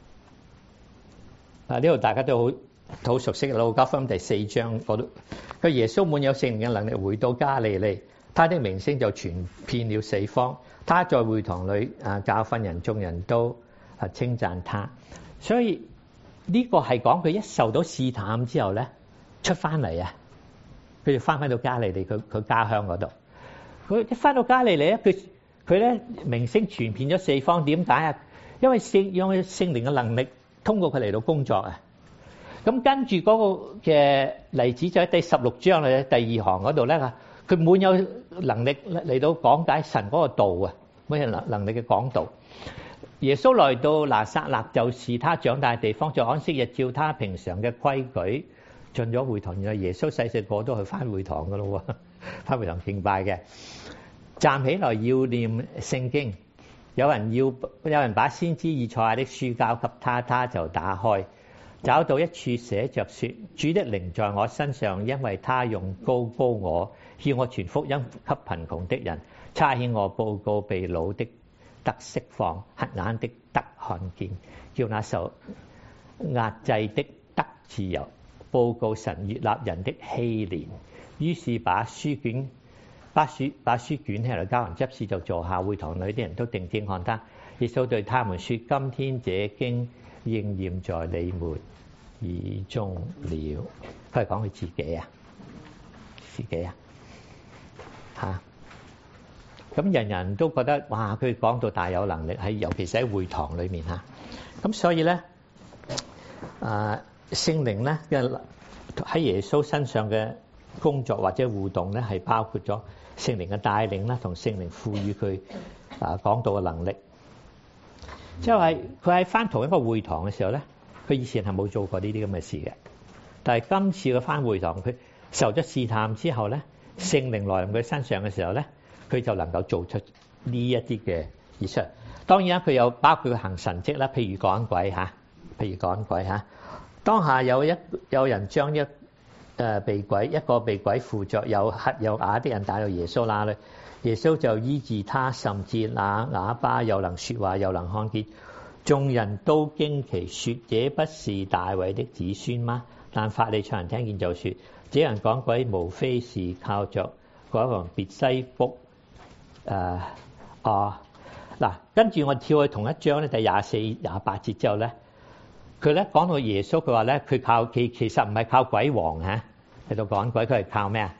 啊，呢度大家都好好熟悉嘅路加福音第四章嗰度，佢耶穌滿有聖靈嘅能力，回到加利利，他的名聲就傳遍了四方。他在會堂裏啊教訓人，眾人都啊稱讚他。所以呢個係講佢一受到試探之後咧，出翻嚟啊，佢就翻返到加利利佢佢家鄉嗰度。佢一翻到加利利咧，佢佢咧名聲傳遍咗四方。點解啊？因為聖因為聖靈嘅能力通過佢嚟到工作啊。咁跟住嗰個嘅例子就喺第十六章嘅第二行嗰度咧，佢滿有能力嚟到講解神嗰個道啊，滿有能能力嘅講道。耶穌來到拿撒勒，就是他長大嘅地方，在安息日照他平常嘅規矩進咗會堂。原來耶穌細細個都去翻會堂噶咯喎，翻會堂敬拜嘅。站起來要念聖經，有人要有人把先知以賽亞的書交給他，他就打開，找到一處寫着說：主的靈在我身上，因為他用膏膏我，叫我傳福音給貧窮的人，差遣我報告被擄的得釋放，瞎眼的得看見，叫那受壓制的得自由，報告神悅納人的禧年。於是把書卷把書把書卷起來，交還執事就坐下，會堂裏的人都定睛看他。耶穌對他們說：今天這經應驗在你們耳中了。佢係講佢自己啊，自己啊，嚇。咁人人都覺得哇，佢講到大有能力，喺尤其是喺會堂裏面嚇。咁所以咧，啊聖靈咧嘅喺耶穌身上嘅工作或者互動咧，係包括咗聖靈嘅帶領啦，同聖靈賦予佢啊講道嘅能力。即係佢喺翻同一個會堂嘅時候咧，佢以前係冇做過呢啲咁嘅事嘅。但係今次佢翻會堂，佢受咗試探之後咧，聖靈來臨佢身上嘅時候咧，佢就能夠做出呢一啲嘅儀式。當然啦，佢有包括行神蹟啦，譬如趕鬼嚇，譬如趕鬼嚇。當下有一有人將一誒被鬼一個被鬼附着有瞎有啞的人帶到耶穌那裏，耶穌就醫治他，甚至那啞巴又能説話又能看見。眾人都驚奇說：這不是大衛的子孫嗎？但法利賽人聽見就説：這人趕鬼無非是靠着嗰個別西卜。誒啊嗱，跟住我跳去同一章咧，第廿四、廿八節之後咧，佢咧講到耶穌，佢話咧佢靠其其實唔係靠鬼王嚇嚟到趕鬼，佢係靠咩啊？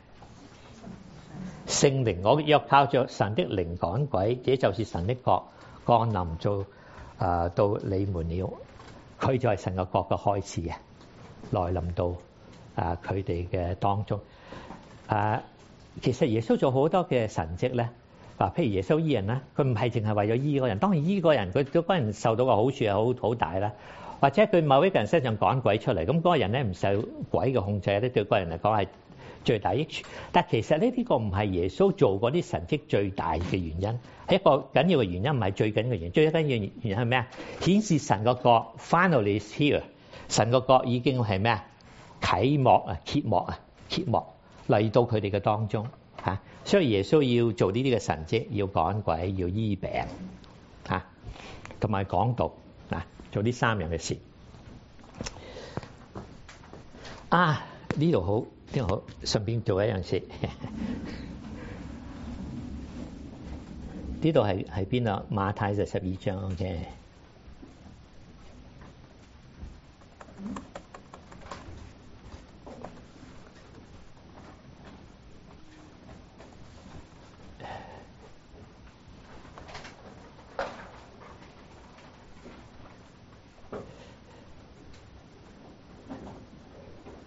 聖靈，我若靠着神的靈趕鬼，這就是神的國降臨做啊到你們了。佢就係神嘅國嘅開始嘅，來臨到啊佢哋嘅當中。啊，其實耶穌做好多嘅神蹟咧。嗱，譬如耶穌醫人啦，佢唔係淨係為咗醫嗰人，當然醫嗰人佢嗰人受到嘅好處係好好大啦。或者佢某一個人身上趕鬼出嚟，咁嗰個人咧唔受鬼嘅控制咧，對嗰個人嚟講係最大益處。但其實呢呢個唔係耶穌做嗰啲神蹟最大嘅原因，係一個緊要嘅原因，唔係最緊嘅原因。最緊要嘅原因係咩啊？顯示神個國 finally is here， 神個國已經係咩啊？啟幕啊，揭幕啊，揭幕嚟到佢哋嘅當中。嚇，所以耶穌要做呢啲嘅神蹟，要趕鬼，要醫病，嚇，同埋講道，嗱，做呢三樣嘅事。啊，呢度好，呢度好，順便做一樣事。呢度係係邊度？馬太就十二章嘅。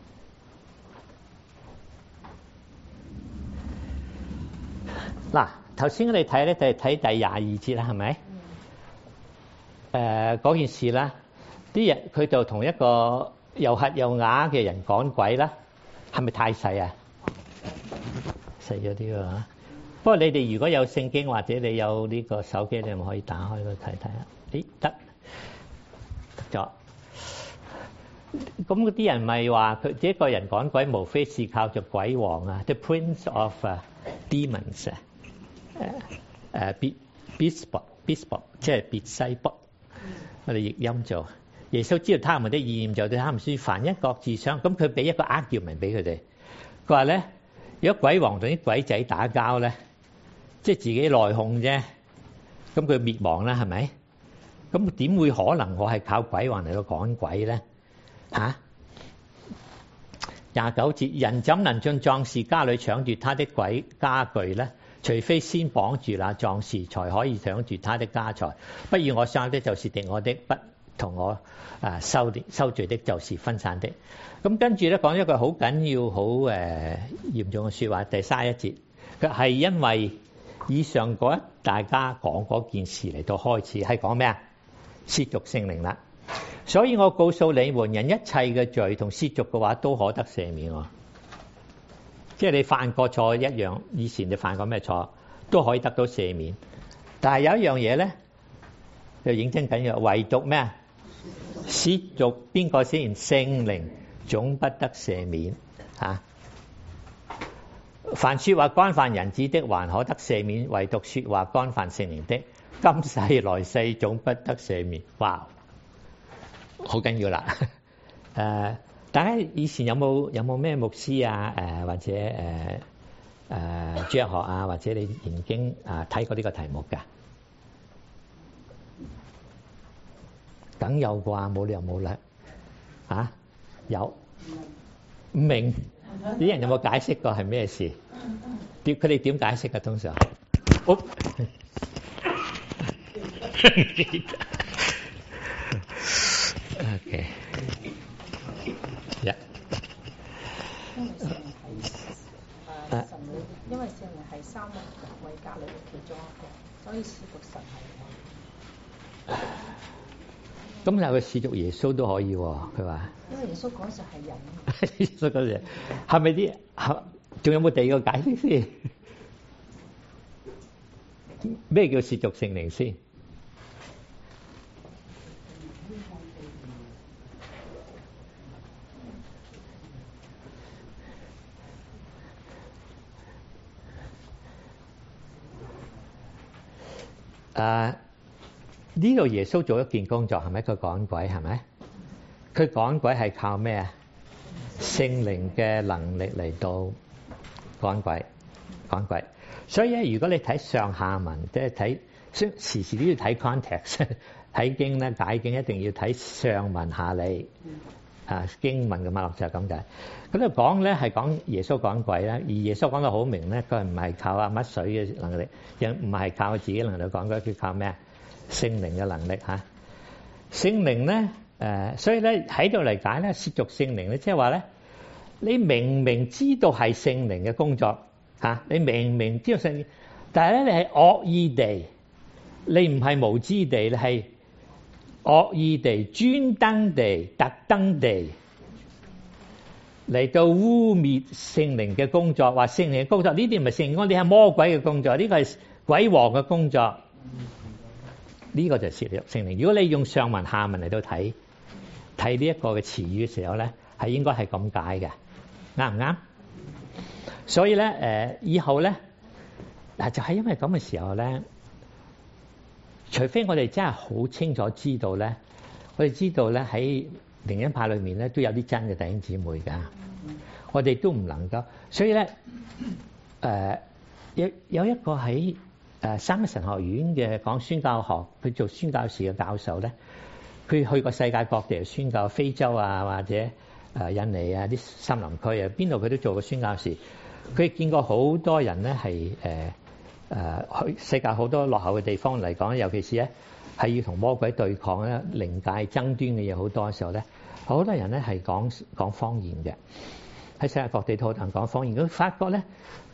嗱， 頭先我哋睇咧就係睇第廿二節啦，係咪？誒嗰件事啦，啲人佢就同一個又瞎又啞嘅人趕鬼啦，係咪太細啊？細咗啲喎。不過你哋如果有聖經或者你有呢個手機，你咪可以打開佢睇睇啊。誒得得咗。咁嗰啲人咪話佢一個人趕鬼，無非是靠著鬼王啊 ，the prince of demons 啊，誒誒 Beelzebub，Beelzebub 即係別西卜。我哋譯音做耶穌知道他們的意念，就對他們說：凡一國自相，咁佢俾一個 argument 俾佢哋。佢話咧，如果鬼王同啲鬼仔打交咧，即係自己內訌啫，咁佢滅亡啦，係咪？咁點會可能我係靠鬼王嚟到趕鬼咧？嚇！廿九節，人怎能進壯士家裏搶奪他的鬼家具咧？除非先綁住那壯士，才可以搶奪他的家財。不與我相的，就是敵我的；不同我啊收收罪的，就是分散的。咁跟住咧講一句好緊要、好誒、呃、嚴重嘅説話，第三一節，佢係因為以上嗰一大家講嗰件事嚟到開始，係講咩啊？褻瀆聖靈啦。所以我告訴你們，人一切嘅罪同褻瀆嘅話都可得赦免喎。即係你犯過錯一樣，以前你犯過咩錯都可以得到赦免。但係有一樣嘢咧，就認真緊要，唯獨咩啊？褻瀆邊個先？聖靈總不得赦免嚇、啊。凡説話干犯人子的，還可得赦免；唯獨説話干犯聖靈的，今世來世總不得赦免。哇！好緊要啦！誒、呃，大家以前有冇有冇咩牧師啊？誒、呃、或者誒誒主日學啊，或者你研經啊睇過呢個題目㗎？梗有啩，冇理由冇啦。嚇，有唔明？啲人有冇解釋過係咩事？點佢哋點解釋㗎？通常，哦OK，一， 誒神裏，因為聖靈係三位格裏嘅其中一個，所以褻瀆神係。 咁但係佢褻瀆耶穌都可以喎，佢話。 因為耶穌嗰時係人。 耶穌嗰時係咪啲？仲有冇第二個解釋先？咩叫褻瀆聖靈先？誒呢度耶穌做一件工作係咪？佢趕鬼係咪？佢趕鬼係靠咩啊？聖靈嘅能力嚟到趕鬼，趕鬼。所以咧，如果你睇上下文，即係睇，時時都要睇 context。睇經咧，解經一定要睇上文下理。啊，經文嘅脈絡就係咁解。咁就講咧係講耶穌趕鬼啦，而耶穌講得好明咧，佢唔係靠阿乜水嘅能力，又唔係靠自己能力趕鬼，佢靠咩啊？聖靈嘅能力嚇。聖靈咧誒，所以咧喺度嚟解咧，褻瀆聖靈咧，即係話咧，你明明知道係聖靈嘅工作嚇，你明明知道聖靈，但係咧你係惡意地，你唔係無知地，你係惡意地、專登地、特登地嚟到污蔑聖靈嘅工作，話聖靈嘅工作呢啲唔係聖靈，呢啲係魔鬼嘅工作，呢個係鬼王嘅工作，呢個就係褻瀆聖靈。如果你用上文下文嚟到睇睇呢一個嘅詞語嘅時候咧，係應該係咁解嘅，啱唔啱？所以咧誒，以後咧嗱就係因為咁嘅時候咧。除非我哋真係好清楚知道咧，我哋知道咧喺靈恩派裏面咧都有啲真嘅弟兄姊妹㗎，我哋都唔能夠。所以咧，誒、呃、有有一個喺誒、呃、三一神學院嘅講宣教學，佢做宣教士嘅教授咧，佢去過世界各地宣教，非洲啊或者誒印尼啊啲森林區啊，邊度佢都做過宣教士。佢見過好多人咧係誒。呃誒去世界好多落後嘅地方嚟講，尤其是咧係要同魔鬼對抗咧，靈界爭端嘅嘢好多嘅時候咧，好多人咧係講講方言嘅，喺世界各地都好多人講方言。佢發覺咧，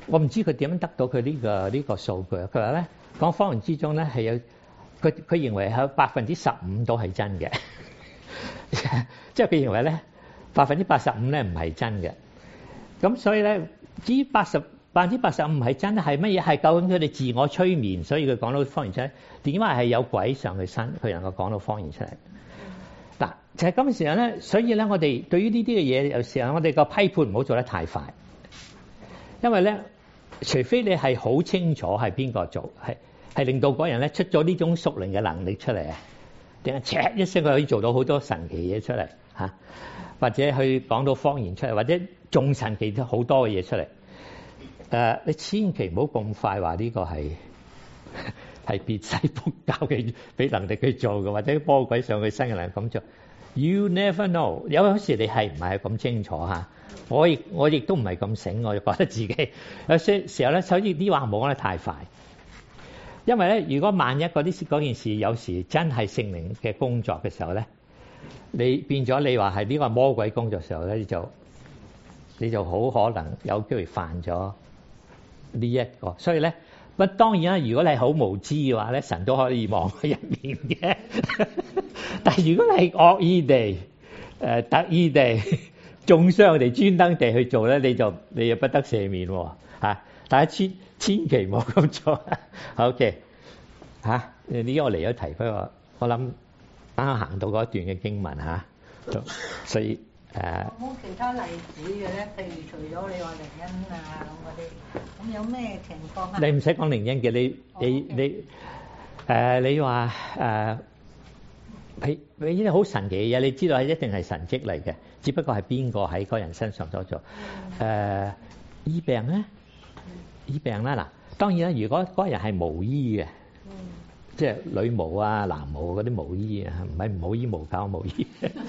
我唔知佢點樣得到佢呢個呢個數據。佢話咧講方言之中咧係有佢佢認為係百分之十五都係真嘅，即係佢認為咧百分之八十五咧唔係真嘅。咁所以咧，至於八十百分之八十五唔係真係乜嘢？係究竟佢哋自我催眠，所以佢講到方言出嚟。點解係有鬼上佢身，佢能夠講到方言出嚟？嗱，就係咁嘅時候咧，所以咧，我哋對於呢啲嘅嘢，有時候我哋個批判唔好做得太快，因為咧，除非你係好清楚係邊個做，係係令到嗰人咧出咗呢種屬靈嘅能力出嚟啊，定係唰一聲佢可以做到好多神奇嘢出嚟嚇，或者去講到方言出嚟，或者仲神奇咗好多嘅嘢出嚟。誒、uh，你千祈唔好咁快話呢個係係別西卜教嘅俾能力佢做嘅，或者魔鬼上去身嘅能力咁做。You never know， 有時你係唔係咁清楚嚇？我亦我亦都唔係咁醒，我就覺得自己有些時候咧，所以啲話冇講得太快。因為咧，如果萬一嗰啲嗰件事有時真係聖靈嘅工作嘅時候咧，你變咗你話係呢個魔鬼工作嘅時候咧，你就你就好可能有機會犯咗呢一個。所以咧，不當然啦，如果你係好無知嘅話咧，神都可以望喺入面嘅。但係如果你係惡意地、誒特意地、中傷地、專登地去做咧，你就你又不得赦免喎嚇！大家千千祈唔好咁做。OK 嚇，呢個我嚟咗提，不過我諗啱啱行到嗰一段嘅經文嚇，所以誒。 有冇其他例子嘅咧？譬如除咗你話靈恩啊咁嗰啲，咁有咩情況啊？ 你唔使講靈恩嘅，你你你誒你話誒。係呢啲好神奇嘅嘢，你知道係一定係神蹟嚟嘅，只不過係邊個喺嗰人身上所做。誒、呃、醫病咧，醫病啦嗱，當然啦，如果嗰人係無醫嘅，嗯、即係女巫啊、男巫嗰啲無醫啊，唔係唔好醫無教無醫，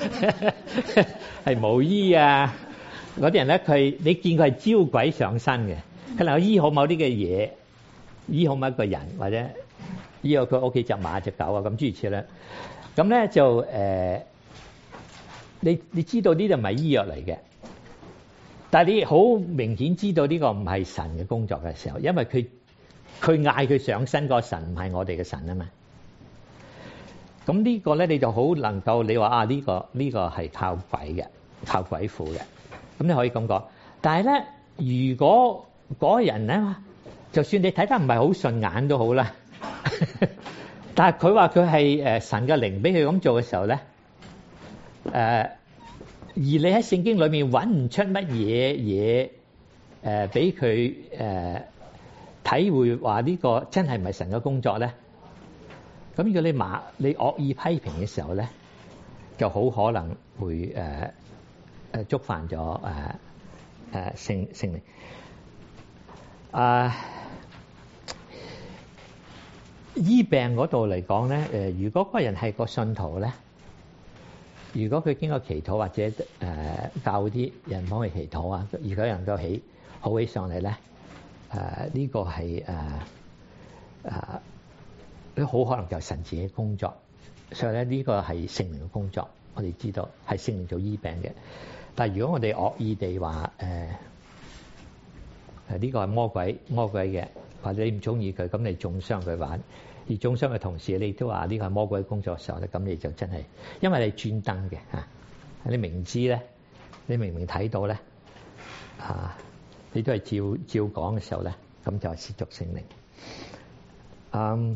係無醫啊嗰啲人咧，佢你見佢係招鬼上身嘅，佢能夠醫好某啲嘅嘢，醫好某一個人或者醫好佢屋企隻馬隻狗啊咁諸如此類。咁咧就誒、呃，你你知道呢度唔係醫藥嚟嘅，但係你好明顯知道呢個唔係神嘅工作嘅時候，因為佢佢嗌佢上身個神唔係我哋嘅神啊嘛。咁呢個咧你就好能夠你話啊呢、呢個呢、呢個係靠鬼嘅，靠鬼附嘅，咁你可以咁講。但係咧，如果嗰個人咧，就算你睇得唔係好順眼都好啦。但係佢話佢係誒神嘅靈俾佢咁做嘅時候咧，誒而你喺聖經裏面揾唔出乜嘢嘢誒俾佢誒體會話呢個真係唔係神嘅工作咧？咁如果你馬你惡意批評嘅時候咧，就好可能會誒誒觸犯咗誒誒聖聖靈啊。醫病嗰度嚟講咧，誒，如果嗰個人係個信徒咧，如果佢經過祈禱或者誒、呃、教啲人幫佢祈禱啊，如果能夠起好起上嚟咧，誒、呃、呢、這個係誒誒，好、呃、可能就係神自己工作，所以咧呢個係聖靈嘅工作，我哋知道係聖靈做醫病嘅。但係如果我哋惡意地話誒誒呢個係魔鬼魔鬼嘅。或者你唔中意佢，咁你中傷佢玩，而中傷嘅同時，你都話呢個係魔鬼工作嘅時候咧，咁你就真係，因為你專登嘅嚇，你明知咧，你明明睇到咧，啊，你都係照照講嘅時候咧，咁就係褻瀆聖靈。嗯，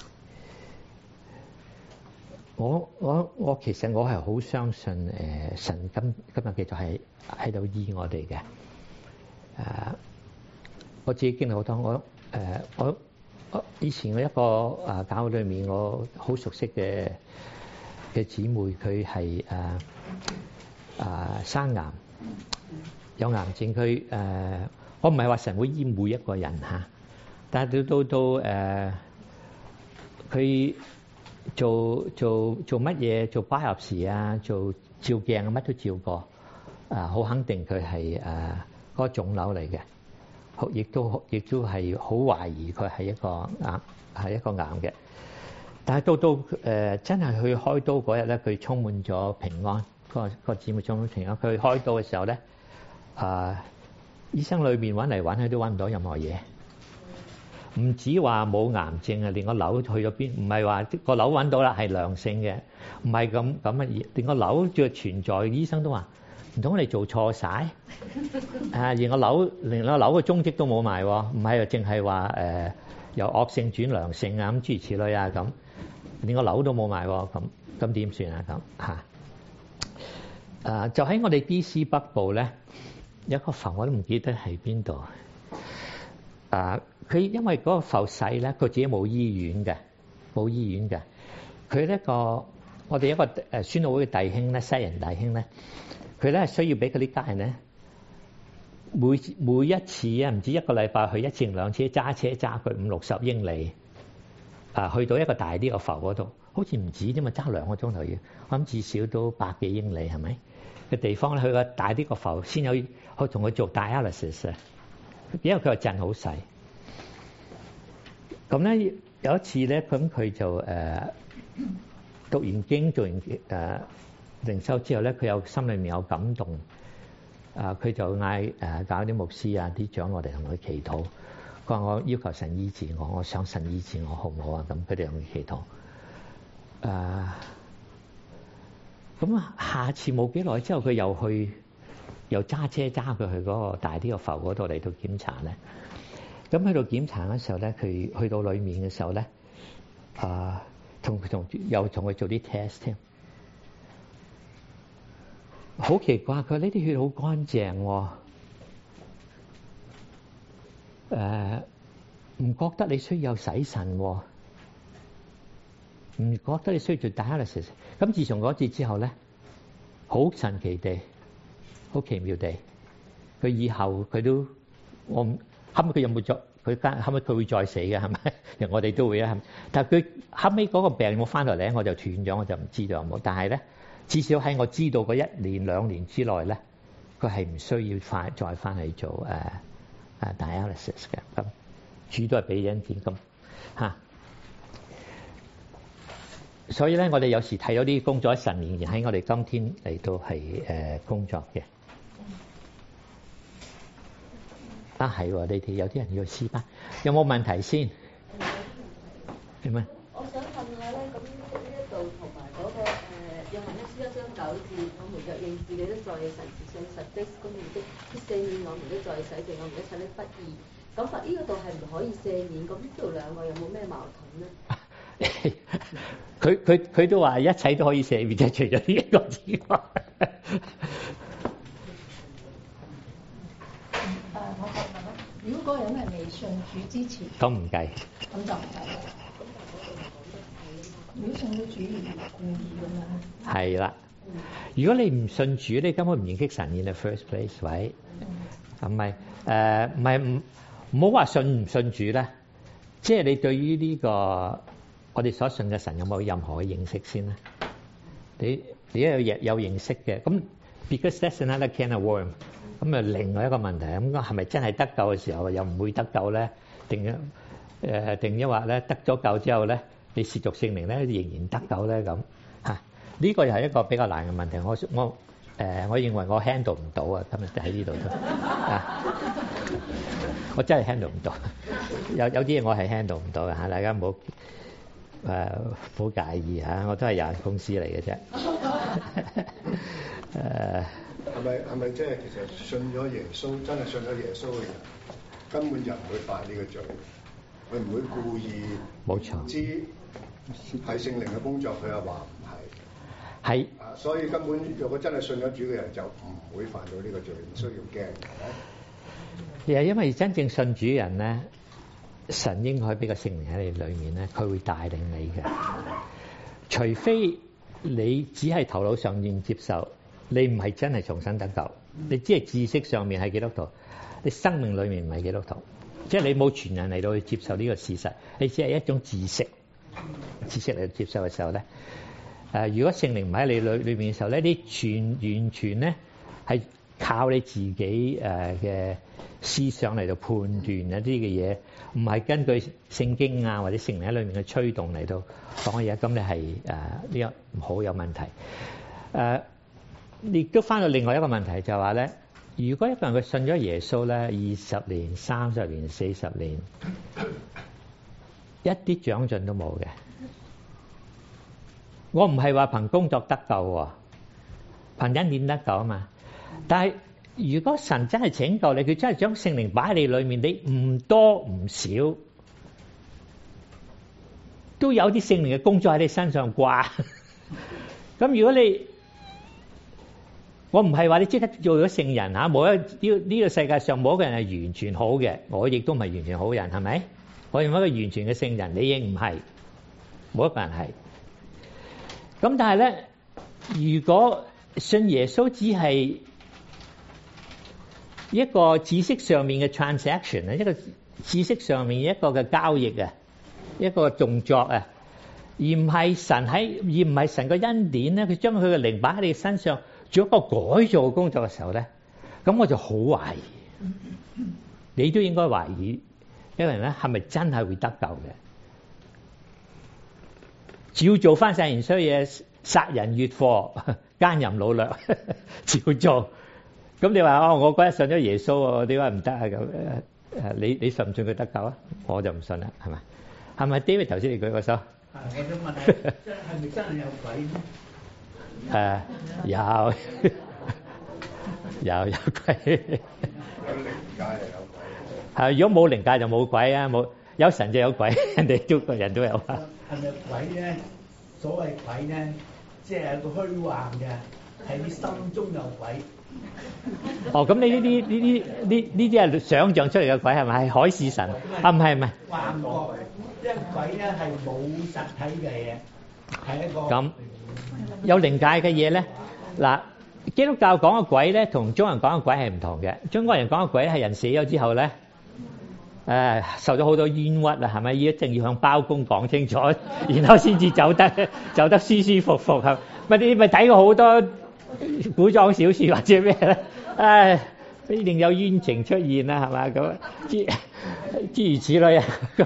我我我其實我係好相信誒、呃、神今今日繼續係喺度醫我哋嘅，誒、呃，我自己經歷好多我。誒、呃，我我以前我一個啊教會裏面我好熟悉嘅嘅姊妹，佢係誒啊生癌，有癌症。佢誒、呃，我唔係話神會醫每一個人嚇，但係到到到誒，佢、呃、做做做乜嘢？做巴入時啊，做照鏡啊，乜都照過，啊好肯定佢係誒嗰個腫瘤嚟嘅。亦都亦都係好懷疑佢係一個癌，係一個癌嘅。但係到到誒、呃、真係去開刀嗰日咧，佢充滿咗平安。嗰個嗰個姊妹充滿平安。佢開刀嘅時候咧，啊醫生裏面揾嚟揾去都揾唔到任何嘢。唔止話冇癌症啊，連個瘤去咗邊？唔係話個瘤揾到啦，係良性嘅，唔係咁咁嘅。連個瘤仲存在，醫生都話唔通我哋做錯晒？啊，連個瘤連個瘤嘅蹤跡都冇埋，唔係淨係話誒由惡性轉良性啊，咁諸如此類啊咁，連個瘤都冇埋，咁咁點算啊？咁嚇啊，就喺我哋 B C 北部咧，有一個埠我都唔記得喺邊度啊。佢因為嗰個埠細咧，佢自己冇醫院嘅，冇醫院嘅。佢呢個我哋一個誒宣道會嘅弟兄咧，西人弟兄咧，佢咧係需要俾嗰啲家人咧，每每一次啊，唔知一個禮拜去一次定兩次，揸車揸佢五六十英里啊，去到一個大啲嘅埠嗰度，好似唔止啫嘛，揸兩個鐘頭要，我諗至少都百幾英里係咪？嘅地方咧，去個大啲個埠先有去同佢做 dialysis 啊，因為佢個鎮好細。咁咧有一次咧，咁佢就誒、呃、讀完經做完誒、呃、靈修之後咧，佢有心裏面有感動，啊、呃、佢就嗌誒、呃、搞啲牧師啊啲長我哋同佢祈禱，佢話我要求神醫治我，我想神醫治我好唔好啊？咁佢哋同佢祈禱。誒咁啊，下次冇幾耐之後，佢又去又揸車揸佢去嗰個大啲個埠嗰度嚟到檢查咧。咁去到檢查嘅時候咧，佢去到裏面嘅時候咧，啊，同佢同又同佢做啲 test 添，好奇怪，佢呢啲血好乾淨喎，誒，唔覺得你需要洗腎喎，唔覺得你需要做 dialysis。咁自從嗰次之後咧，好神奇地，好奇妙地，佢以後佢都我唔。後尾佢有冇再佢間後尾佢會再死嘅係咪？我哋都會啊。但係佢後尾嗰個病冇翻嚟咧，我就斷咗，我就唔知道有冇。但係咧，至少喺我知道嗰一年兩年之內咧，佢係唔需要翻再翻去做誒誒 dialysis 嘅。咁主都係俾恩典咁嚇。所以咧，我哋有時睇到啲工作喺神仍然喺我哋今天嚟到係誒工作嘅。啊係喎，你哋有啲人要去師班，有冇問題先？點啊？ 我想問下咧，咁呢一度同埋嗰個誒約翰一書一章九節，我們若認自己都在神是信實的、公義的，必赦免我們都在洗淨我們一切的不義。咁佛呢個度係唔可以赦免，咁呢度兩個有冇咩矛盾咧？ 佢佢佢都話一切都可以赦免，就除咗呢一個之外。 如果嗰個人係未信主之前， 咁唔計， 咁就唔計。如果信咗主而故意咁樣， 係啦。如果你唔信主，你根本唔認識神 in the first place，喂，係咪？誒唔係唔唔好話信唔信主咧，即係你對於呢個我哋所信嘅神有冇任何嘅認識先咧？你你有有有認識嘅，咁 because that's another can of worm。咁啊，另外一個問題，咁係咪真係得救嘅時候又唔會得救咧？定誒定抑或咧得咗救之後咧，你褻瀆聖靈咧仍然得救咧？咁嚇呢個又係一個比較難嘅問題。我我誒、呃，我認為我 handle 唔到啊！今日喺呢度都啊，我真係 handle 唔到。有有啲嘢我係 handle 唔到嘅嚇，大家唔好誒好介意嚇，我都係有限公司嚟嘅啫。誒。 係咪係咪即係其實信咗耶穌，真係信咗耶穌嘅人，根本就唔會犯呢個罪，佢唔會故意冇錯知係聖靈嘅工作，佢又話唔係係啊，所以根本如果真係信咗主嘅人，就唔會犯到呢個罪，唔需要驚嘅。 其實因為真正信主嘅人咧，神應該俾個聖靈喺你裏面咧，佢會帶領你嘅，除非你只係頭腦上面接受。你唔係真係重新得救，你只係知識上面係基督徒，你生命裏面唔係基督徒，即係你冇全人嚟到去接受呢個事實，你只係一種知識，知識嚟到接受嘅時候咧，誒、呃，如果聖靈唔喺你裏裏面嘅時候咧，你全完全咧係靠你自己誒嘅思想嚟到判斷一啲嘅嘢，唔係根據聖經啊或者聖靈喺裏面嘅驅動嚟到講嘅嘢，咁你係誒呢個好有問題，誒、呃。亦都翻到另外一個問題，就係話咧， 如果一個人佢信咗耶穌咧，二十年、三十年、四十年，一啲長進都冇嘅。我唔係話憑工作得救喎，憑恩典得救啊嘛。但係如果神真係拯救你，佢真係將聖靈擺喺你裏面，你唔多唔少都有啲聖靈嘅工作喺你身上啩。咁如果你我唔係話你即刻做咗聖人嚇，冇一呢呢個世界上冇一個人係完全好嘅，我亦都唔係完全好人，係咪？我用一個完全嘅聖人，你亦唔係，冇一個人係。咁但係咧，如果信耶穌只係一個知識上面嘅 transaction 啊，一個知識上面一個嘅交易啊，一個動作啊，而唔係神喺，而唔係神嘅恩典咧，佢將佢嘅靈擺喺你身上做一個改造嘅工作嘅時候咧，咁我就好懷疑，你都應該懷疑一個人咧係咪真係會得救嘅？照做翻晒件衰嘢，殺人越貨、奸淫擄掠，照做。咁你話哦，我嗰日信咗耶穌，點解唔得啊？咁誒，你你信唔信佢得救啊？我就唔信啦，係咪？係咪 David 頭先你舉個手？ 啊，我想問下，即係係咪真係有鬼咧？ 誒，有有有鬼。 有靈界就有鬼。 係，如果冇靈界就冇鬼啊，冇有神就有鬼，人哋都個人都有啊。 係咪鬼咧？所謂鬼咧，即係有個虛幻嘅，係你心中有鬼。 哦，咁你呢啲呢啲呢呢啲係想像出嚟嘅鬼係咪？係海市神啊？唔係唔係。 幻覺，因為鬼咧係冇實體嘅嘢，係一個。 咁有靈界嘅嘢咧，嗱，基督教講嘅鬼咧，同中國人講嘅鬼係唔同嘅。中國人講嘅鬼係人死咗之後咧。誒受咗好多冤屈啊，係咪？一定要向包公講清楚，然後先至走得走得舒舒服服係咪？你咪睇過好多古裝小説或者咩咧？誒，一定有冤情出現啦，係嘛？咁諸諸如此類啊。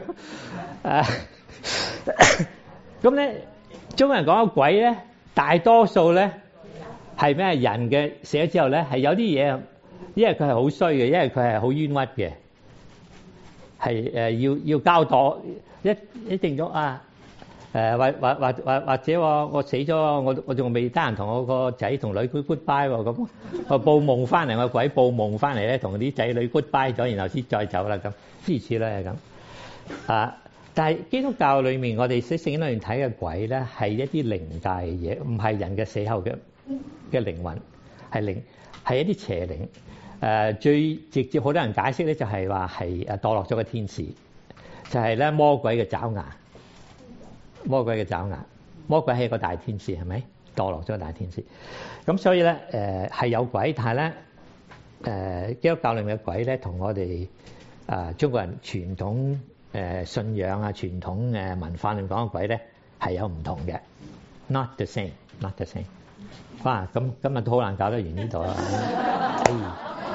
誒，咁咧，中國人講嘅鬼咧，大多數咧係咩？人嘅死咗之後咧，係有啲嘢，因為佢係好衰嘅，因為佢係好冤屈嘅。係誒要要交代一一定咗啊誒或或或或或者我我死咗我我仲未得閒同我個仔同女 goodbye 喎，咁我報夢翻嚟，我鬼報夢翻嚟咧，同啲仔女 goodbye 咗，然後先再走啦，咁諸如此類係咁啊。但係基督教裏面我哋喺聖經裏面睇嘅鬼咧係一啲靈界嘅嘢，唔係人嘅死後嘅嘅靈魂，係靈係一啲邪靈。誒、呃、最直接好多人解釋咧，就係話係誒墮落咗嘅天使，就係、是、咧魔鬼嘅爪牙，魔鬼嘅爪牙，魔鬼係一個大天使，係咪墮落咗個大天使？咁所以咧誒係有鬼，但係咧誒基督教裏面嘅鬼咧，同我哋啊、呃、中國人傳統誒、呃、信仰啊、傳統誒文化裏面講嘅鬼咧係有唔同嘅 ，not the same，not the same。哇！咁今日都好難搞得完呢度啊！哎啊！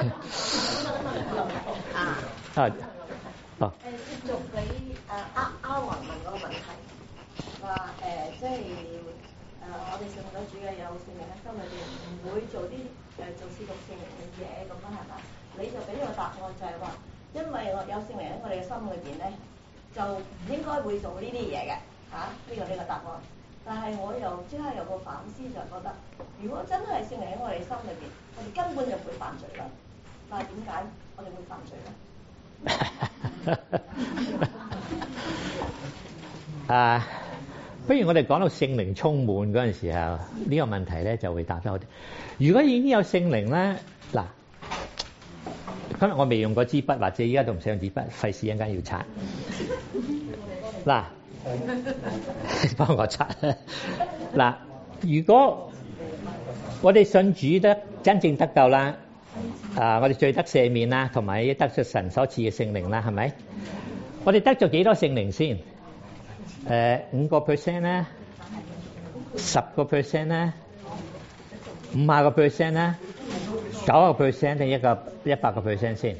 啊！哦。 誒，接續你誒阿阿雲問嗰個問題，話誒即係誒我哋信咗主嘅有聖靈喺心裏邊，唔會做啲誒做褻瀆聖靈嘅嘢咁樣係嘛？你就俾個答案就係話，因為我有聖靈喺我哋嘅心裏邊咧，就唔應該會做呢啲嘢嘅嚇。呢個呢個答案。但係我又即刻有個反思，就覺得如果真係聖靈喺我哋心裏邊，我哋根本就唔會犯罪啦。但係點解我哋會犯罪咧？ 啊，不如我哋講到聖靈充滿嗰陣時候，呢、呢個問題咧就會答得好啲。如果已經有聖靈咧，嗱，今日我未用過支筆，或者依家都唔使用支筆，費事一陣間要擦。嗱。幫我擦嗱，如果我哋信主得真正得救啦，啊，我哋罪得赦免啦，同埋得出神所賜嘅聖靈啦，係咪？我哋得咗幾多聖靈先？誒，五個 percent 咧，十個 percent 咧，五十個 percent 咧，九個 percent 定一個一百個 percent 先？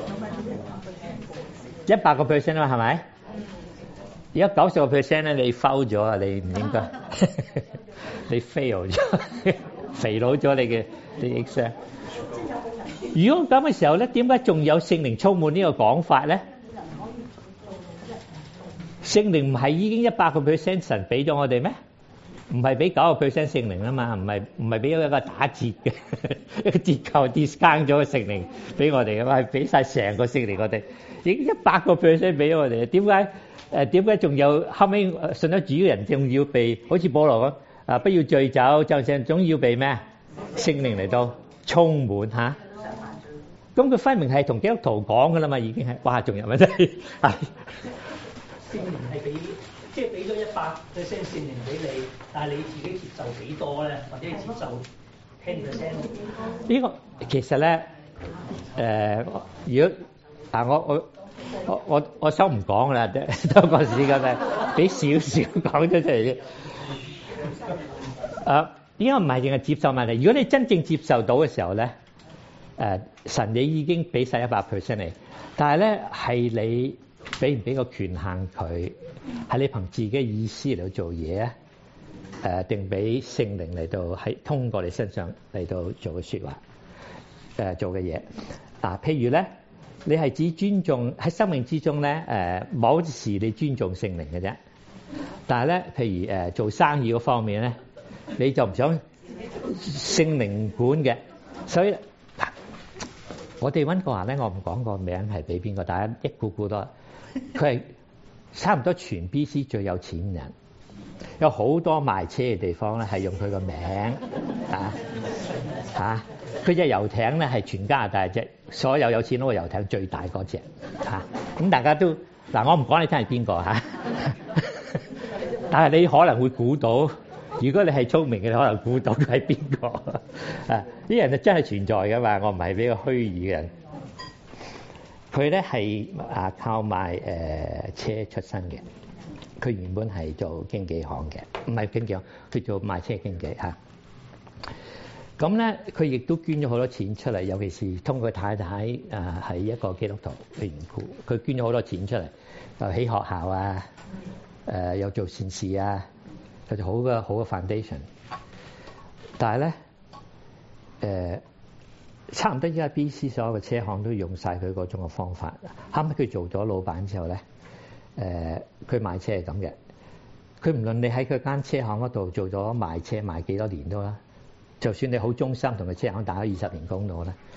一百個 percent 啦，係咪？而家九十個 percent 咧，你 fail 咗啊！你唔應該，你 fail 咗。 肥佬咗你嘅你益傷。如果咁嘅時候咧，點解仲有聖靈充滿呢個講法咧？聖靈唔係已經一百個 percent 神俾咗我哋咩？唔係俾九個 percent 聖靈啊嘛，唔係唔係俾咗一個打折嘅一個折扣 discount 咗嘅聖靈俾我哋嘅嘛，係俾曬成個聖靈我哋，已經一百個 percent 俾咗我哋。點解誒點解仲有後尾信咗主嘅人仲要被好似保羅咁啊？不要醉酒，就正總要被咩聖靈嚟到充滿嚇。咁佢分明係同基督徒講㗎啦嘛，已經係哇，仲有問題係聖靈係俾。即係俾咗一百 percent 聖靈俾你，但係你自己接受幾多咧？或者接受 ten percent？ 呢個其實咧，誒、呃，如果啊，我我我我我收唔講啦，多個時間咧，俾少少講咗出嚟啫。啊，呢個唔係淨係接受問題。如果你真正接受到嘅時候咧，誒、呃，神你已經俾晒一百 percent 你，但係咧係你俾唔俾個權限佢？係你憑自己嘅意思嚟到做嘢啊？誒，定俾聖靈嚟到喺通過你身上嚟到做嘅説話，誒、呃、做嘅嘢啊？譬如咧，你係只尊重喺生命之中咧，誒、呃、某時你尊重聖靈嘅啫。但係咧，譬如誒、呃、做生意嗰方面咧，你就唔想聖靈管嘅，所以、啊、我哋溫哥華咧，我唔講個名係俾邊個，大家一估估多，佢係。差唔多全 B C 最有錢人，有好多賣車嘅地方咧，係用佢個名啊嚇。佢隻遊艇咧係全加拿大隻所有有錢佬嘅遊艇最大嗰隻嚇。咁大家都嗱，我唔講你聽係邊個嚇，但係你可能會估到。如果你係聰明嘅，你可能估到佢係邊個啊？啲人就真係存在㗎嘛，我唔係俾個虛擬嘅人。佢咧係啊靠賣誒、呃、車出身嘅，佢原本係做經紀行嘅，唔係經紀行，佢做賣車經紀嚇。咁咧佢亦都捐咗好多錢出嚟，尤其是通過太太啊係一個基督徒嘅緣故，佢捐咗好多錢出嚟，又起學校啊，誒、呃、又做善事啊，佢就好嘅好嘅 foundation。但係咧誒。呃差唔多依家 B C 所有嘅車行都用晒佢嗰種嘅方法。後尾佢做咗老闆之後咧，誒、呃、佢賣車係咁嘅。佢唔論你喺佢間車行嗰度做咗賣車賣幾多年都啦，就算你好忠心同佢車行打咗二十年工都好啦。誒、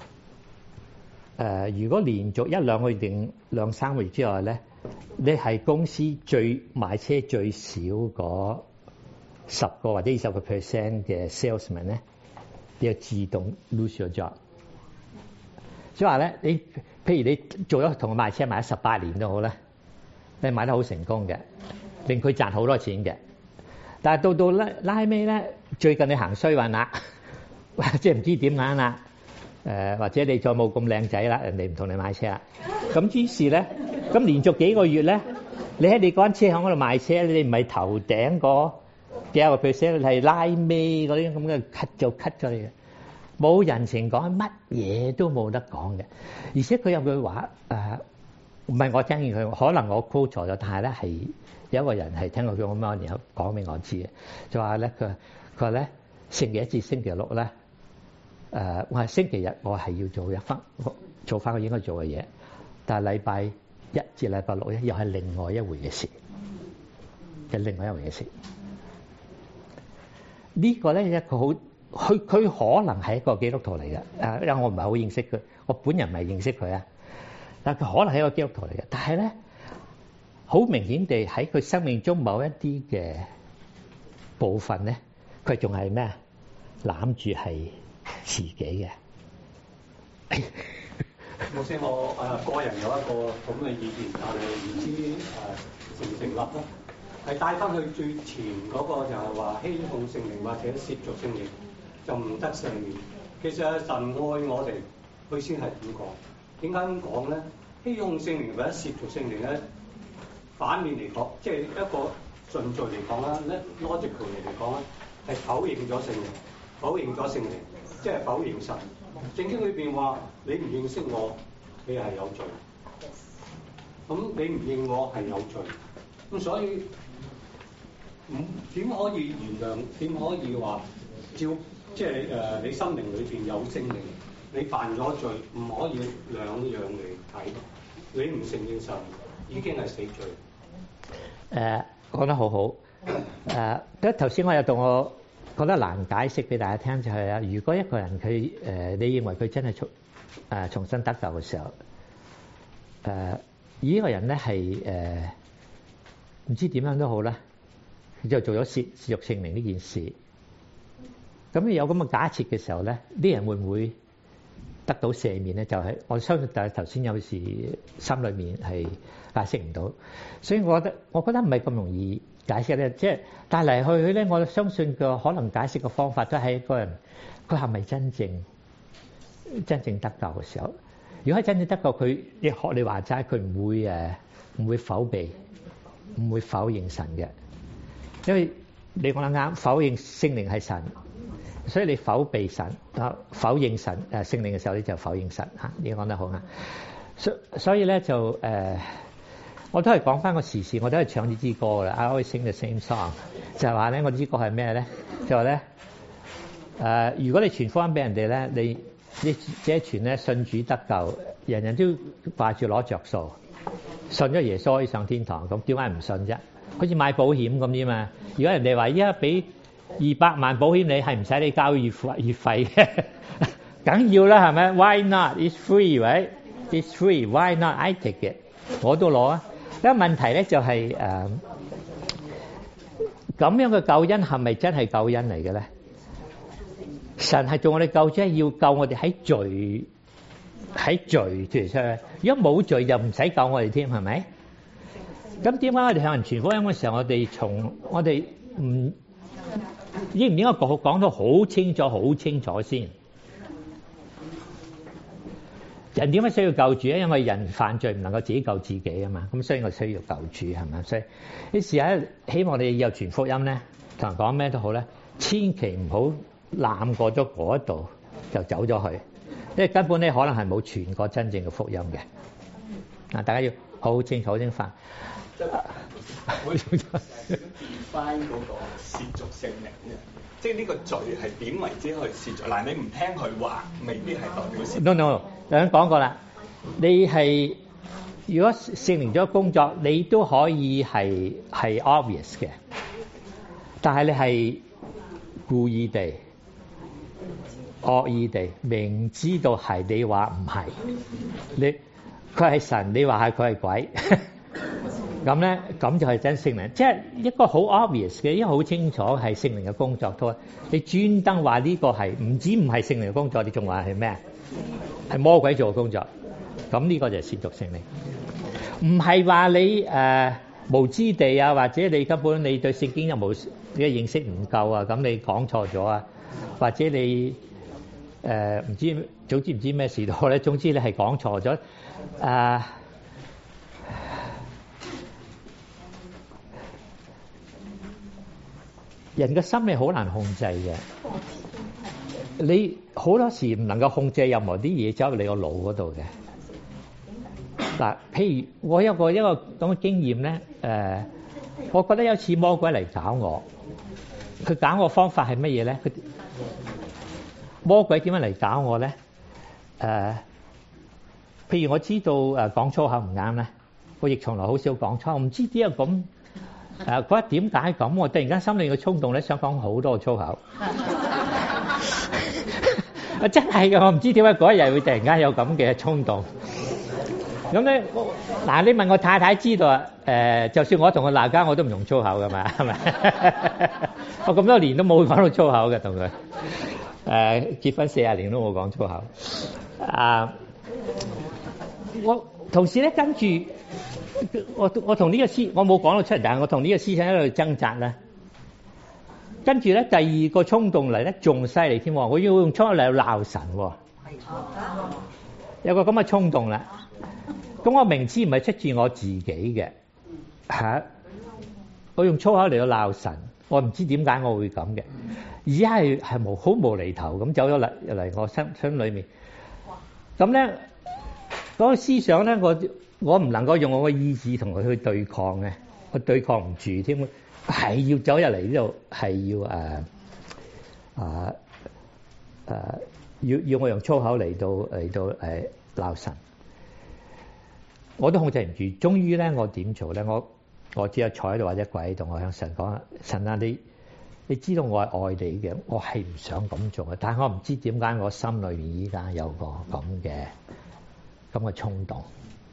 呃，如果連續一兩個月定兩三個月之外咧，你係公司最賣車最少嗰十個或者二十個 percent 嘅 salesman 咧，你就自動 lose your job。所以話咧，你譬如你做咗同佢賣車賣咗十八年都好啦，你賣得好成功嘅，令佢賺好多錢嘅。但係到到拉拉尾咧，最近你行衰運啦，即係唔知點揀啦。誒、呃、或者你再冇咁靚仔啦，人哋唔同你買車啦。咁於是咧，咁連續幾個月咧，你喺你嗰間車行嗰度賣車，你唔係頭頂嗰幾廿個 percent，係拉尾嗰啲咁嘅 cut 就 cut 咗你嘅，冇人情講，乜嘢都冇得講嘅。而且佢有句話誒，唔係我聽見佢，可能我 quote 錯咗，但係咧係有一個人係聽過佢咁樣然後講俾我知嘅，就話咧佢佢話咧星期一至星期六咧。誒、呃，我係星期日，我係要做一翻做翻我應該做嘅嘢，但係禮拜一至禮拜六咧，又係另外一回嘅事，係另外一回嘅事。這個、呢個咧一個好，佢佢可能係一個基督徒嚟嘅，誒，因為我唔係好認識佢，我本人唔係認識佢啊，但係佢可能係一個基督徒嚟嘅，但係咧好明顯地喺佢生命中某一啲嘅部分咧，佢仲係咩啊？攬住係自己嘅。 冇先，我誒個人有一個咁嘅意見，但係唔知誒成唔成立咯。係帶翻去最前嗰個就係話欺哄聖靈或者褻瀆聖靈就唔得赦免。其實神愛我哋，佢先係咁講。點解咁講咧？欺哄聖靈或者褻瀆聖靈咧，反面嚟講，即係一個順序嚟講啦，咧 logical 嚟講啦，係否認咗聖靈，否認咗聖靈，即係否認神。聖經裏邊話：你唔認識我，你係有罪。咁你唔認我係有罪。咁所以唔點可以原諒？點可以話照即係誒、呃、你心靈裏邊有聖靈，你犯咗罪，唔可以兩樣嚟睇。你唔承認神已經係死罪。 誒、呃、講得好好。誒，咁頭先我有同我覺得難解釋俾大家聽，就係啊，如果一個人佢誒、呃，你認為佢真係重誒重新得救嘅時候，誒、呃，而呢個人咧係誒唔知點樣都好啦，佢就做咗褻褻瀆聖靈呢件事。咁有咁嘅假設嘅時候咧，啲人會唔會得到赦免咧？就係、是、我相信，但係頭先有時心裏面係解釋唔到，所以我覺得我覺得唔係咁容易解釋咧。即係但嚟去去咧，我相信個可能解釋嘅方法都係一個人佢係咪真正真正得救嘅時候。如果係真正得救，佢你學你話齋，佢唔會誒唔會否備，唔會否認神嘅，因為你講得啱，否認聖靈係神。所以你否備神啊，否認神誒聖靈嘅時候，你就否認神嚇。你講得好啱。所所以咧就誒、呃，我都係講翻個時事，我都係唱呢支歌㗎啦。I always sing the same song，就係話咧，我呢支歌係咩咧？就話咧誒，如果你傳福音俾人哋咧，你你即係傳咧信主得救，人人都掛住攞着數，信咗耶穌可以上天堂，咁點解唔信啫？好似買保險咁啫嘛。如果人哋話依家俾二百萬保險，你係唔使你交月費月費嘅，梗要啦，係咪 ？Why not? It's free, right? It's free. Why not? I take it. 我都攞啊。咁問題咧就係誒咁樣嘅救恩係咪真係救恩嚟嘅咧？神係做我哋救主，係要救我哋喺罪喺罪脫出嚟。如果冇罪就唔使救我哋添，係咪？咁點解我哋向人傳福音嘅時候，我哋從我哋唔應唔應該講講到好清楚、好清楚先？人點解需要救主咧？因為人犯罪唔能夠自己救自己啊嘛，咁所以我需要救主，係咪？所以你試下，希望你以後傳福音咧，同人講咩都好咧，千祈唔好攬過咗嗰度就走咗去，因為根本咧可能係冇傳過真正嘅福音嘅。啊，大家要好清楚、好清楚。 我仲想翻嗰個褻瀆聖靈嘅，即係呢個罪係點為之去褻瀆？嗱，你唔聽佢話，未必係代表褻瀆。 No no，頭先講過啦，你係如果聖靈咗工作，你都可以係係 obvious 嘅，但係你係故意地、惡意地，明知道係你話唔係，你佢係神，你話係佢係鬼。咁咧，咁就係真聖靈，即係一個好 obvious 嘅，因為好清楚係聖靈嘅工作。都你專登話呢個係唔止唔係聖靈嘅工作，你仲話係咩？係魔鬼做嘅工作。咁呢個就係褻瀆聖靈，唔係話你誒、呃、無知地啊，或者你根本你對聖經有冇嘅認識唔夠啊？咁你講錯咗啊，或者你誒唔、呃、知總之唔知咩事都咧，總之你係講錯咗啊。人嘅心理好難控制嘅，你好多時唔能夠控制任何啲嘢走入你個腦嗰度嘅。嗱，譬如我有個一個咁嘅經驗咧，誒、呃，我覺得有次魔鬼嚟搞我，佢搞我方法係乜嘢咧？佢魔鬼點樣嚟搞我咧？誒、呃，譬如我知道誒講粗口唔啱咧，我亦從來好少講粗口，唔知點解咁。誒，嗰一點解咁？我突然間心裏嘅衝動咧，想講好多粗口。啊，真係嘅，我唔知點解嗰一日會突然間有咁嘅衝動。咁咧，嗱，你問我太太知道啊？誒，就算我同佢鬧交，我都唔用粗口噶嘛，係咪？我咁多年都冇講到粗口嘅，同佢。誒，結婚四十年都冇講粗口。啊，我同時咧跟住。我我同呢個思，我冇講到出嚟，但係我同呢個思想喺度掙扎咧。跟住咧，第二個衝動嚟咧，仲犀利添喎！我要用粗口嚟鬧神喎，有個咁嘅衝動啦。咁我明知唔係出自我自己嘅嚇，我用粗口嚟到鬧神，我唔知點解我會咁嘅，而家係係無好無厘頭咁走咗嚟嚟我心心裏面。咁咧嗰個思想咧，我。我唔能夠用我嘅意志同佢去對抗嘅，我對抗唔住添，係要走入嚟呢度，係要誒啊誒要要我用粗口嚟到嚟到誒鬧神，我都控制唔住。終於咧，我點做咧？我我只有坐喺度或者跪喺度，我向神講：神啊，你你知道我係愛你嘅，我係唔想咁做嘅，但係我唔知點解我心裏面依家有個咁嘅咁嘅衝動。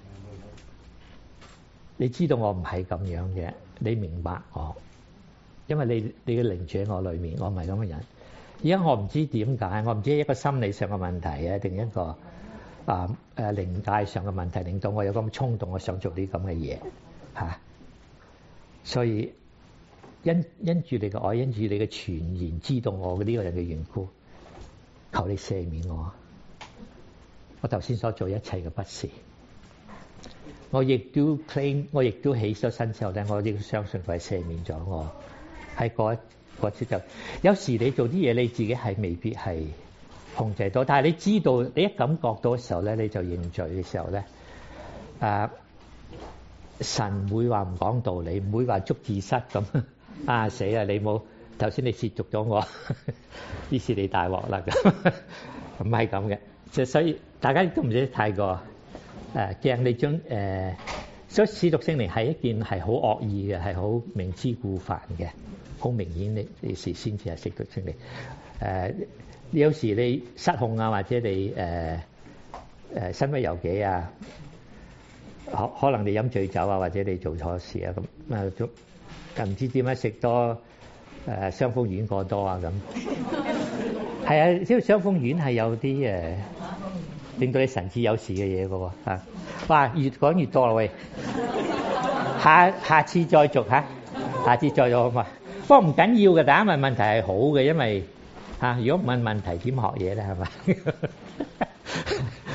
你知道我唔係咁樣嘅，你明白我，因為你你嘅靈住喺我裏面，我唔係咁嘅人。而家我唔知點解，我唔知係一個心理上嘅問題啊，定一個啊誒靈界上嘅問題，令到我有咁衝動，我想做啲咁嘅嘢嚇。所以因因住你嘅愛，因住你嘅傳言，知道我嘅呢個人嘅緣故，求你赦免我。我頭先所做一切嘅不是，我亦都 claim， 我亦都起咗身之後咧，我亦都相信佢係赦免咗我。喺嗰一嗰次就，有時你做啲嘢你自己係未必係控制到，但係你知道，你一感覺到嘅時候咧，你就認罪嘅時候咧，誒、啊、神唔會話唔講道理，唔會話捉字蝨咁啊死啊！你冇頭先你褻瀆咗我，於是你大鑊啦咁，唔係咁嘅。即係所以大家都唔使太過誒驚、啊、你將誒、呃，所以褻瀆聖靈係一件係好惡意嘅，係好明知故犯嘅。好明顯，你你事先至係褻瀆聖靈。誒，有時你失控啊，或者你誒誒身不由己啊，可可能你飲醉酒啊，或者你做錯事啊，咁啊都又唔知點解食多誒傷風丸過多啊咁。係啊，即係傷風丸係有啲誒令到你神志有事嘅嘢嘅喎嚇。哇，越講越多啦喂，下下次再續嚇，下次再續好嘛？不過唔緊要嘅，大家問問題係好嘅，因為嚇、啊、如果唔問問題點學嘢咧係咪？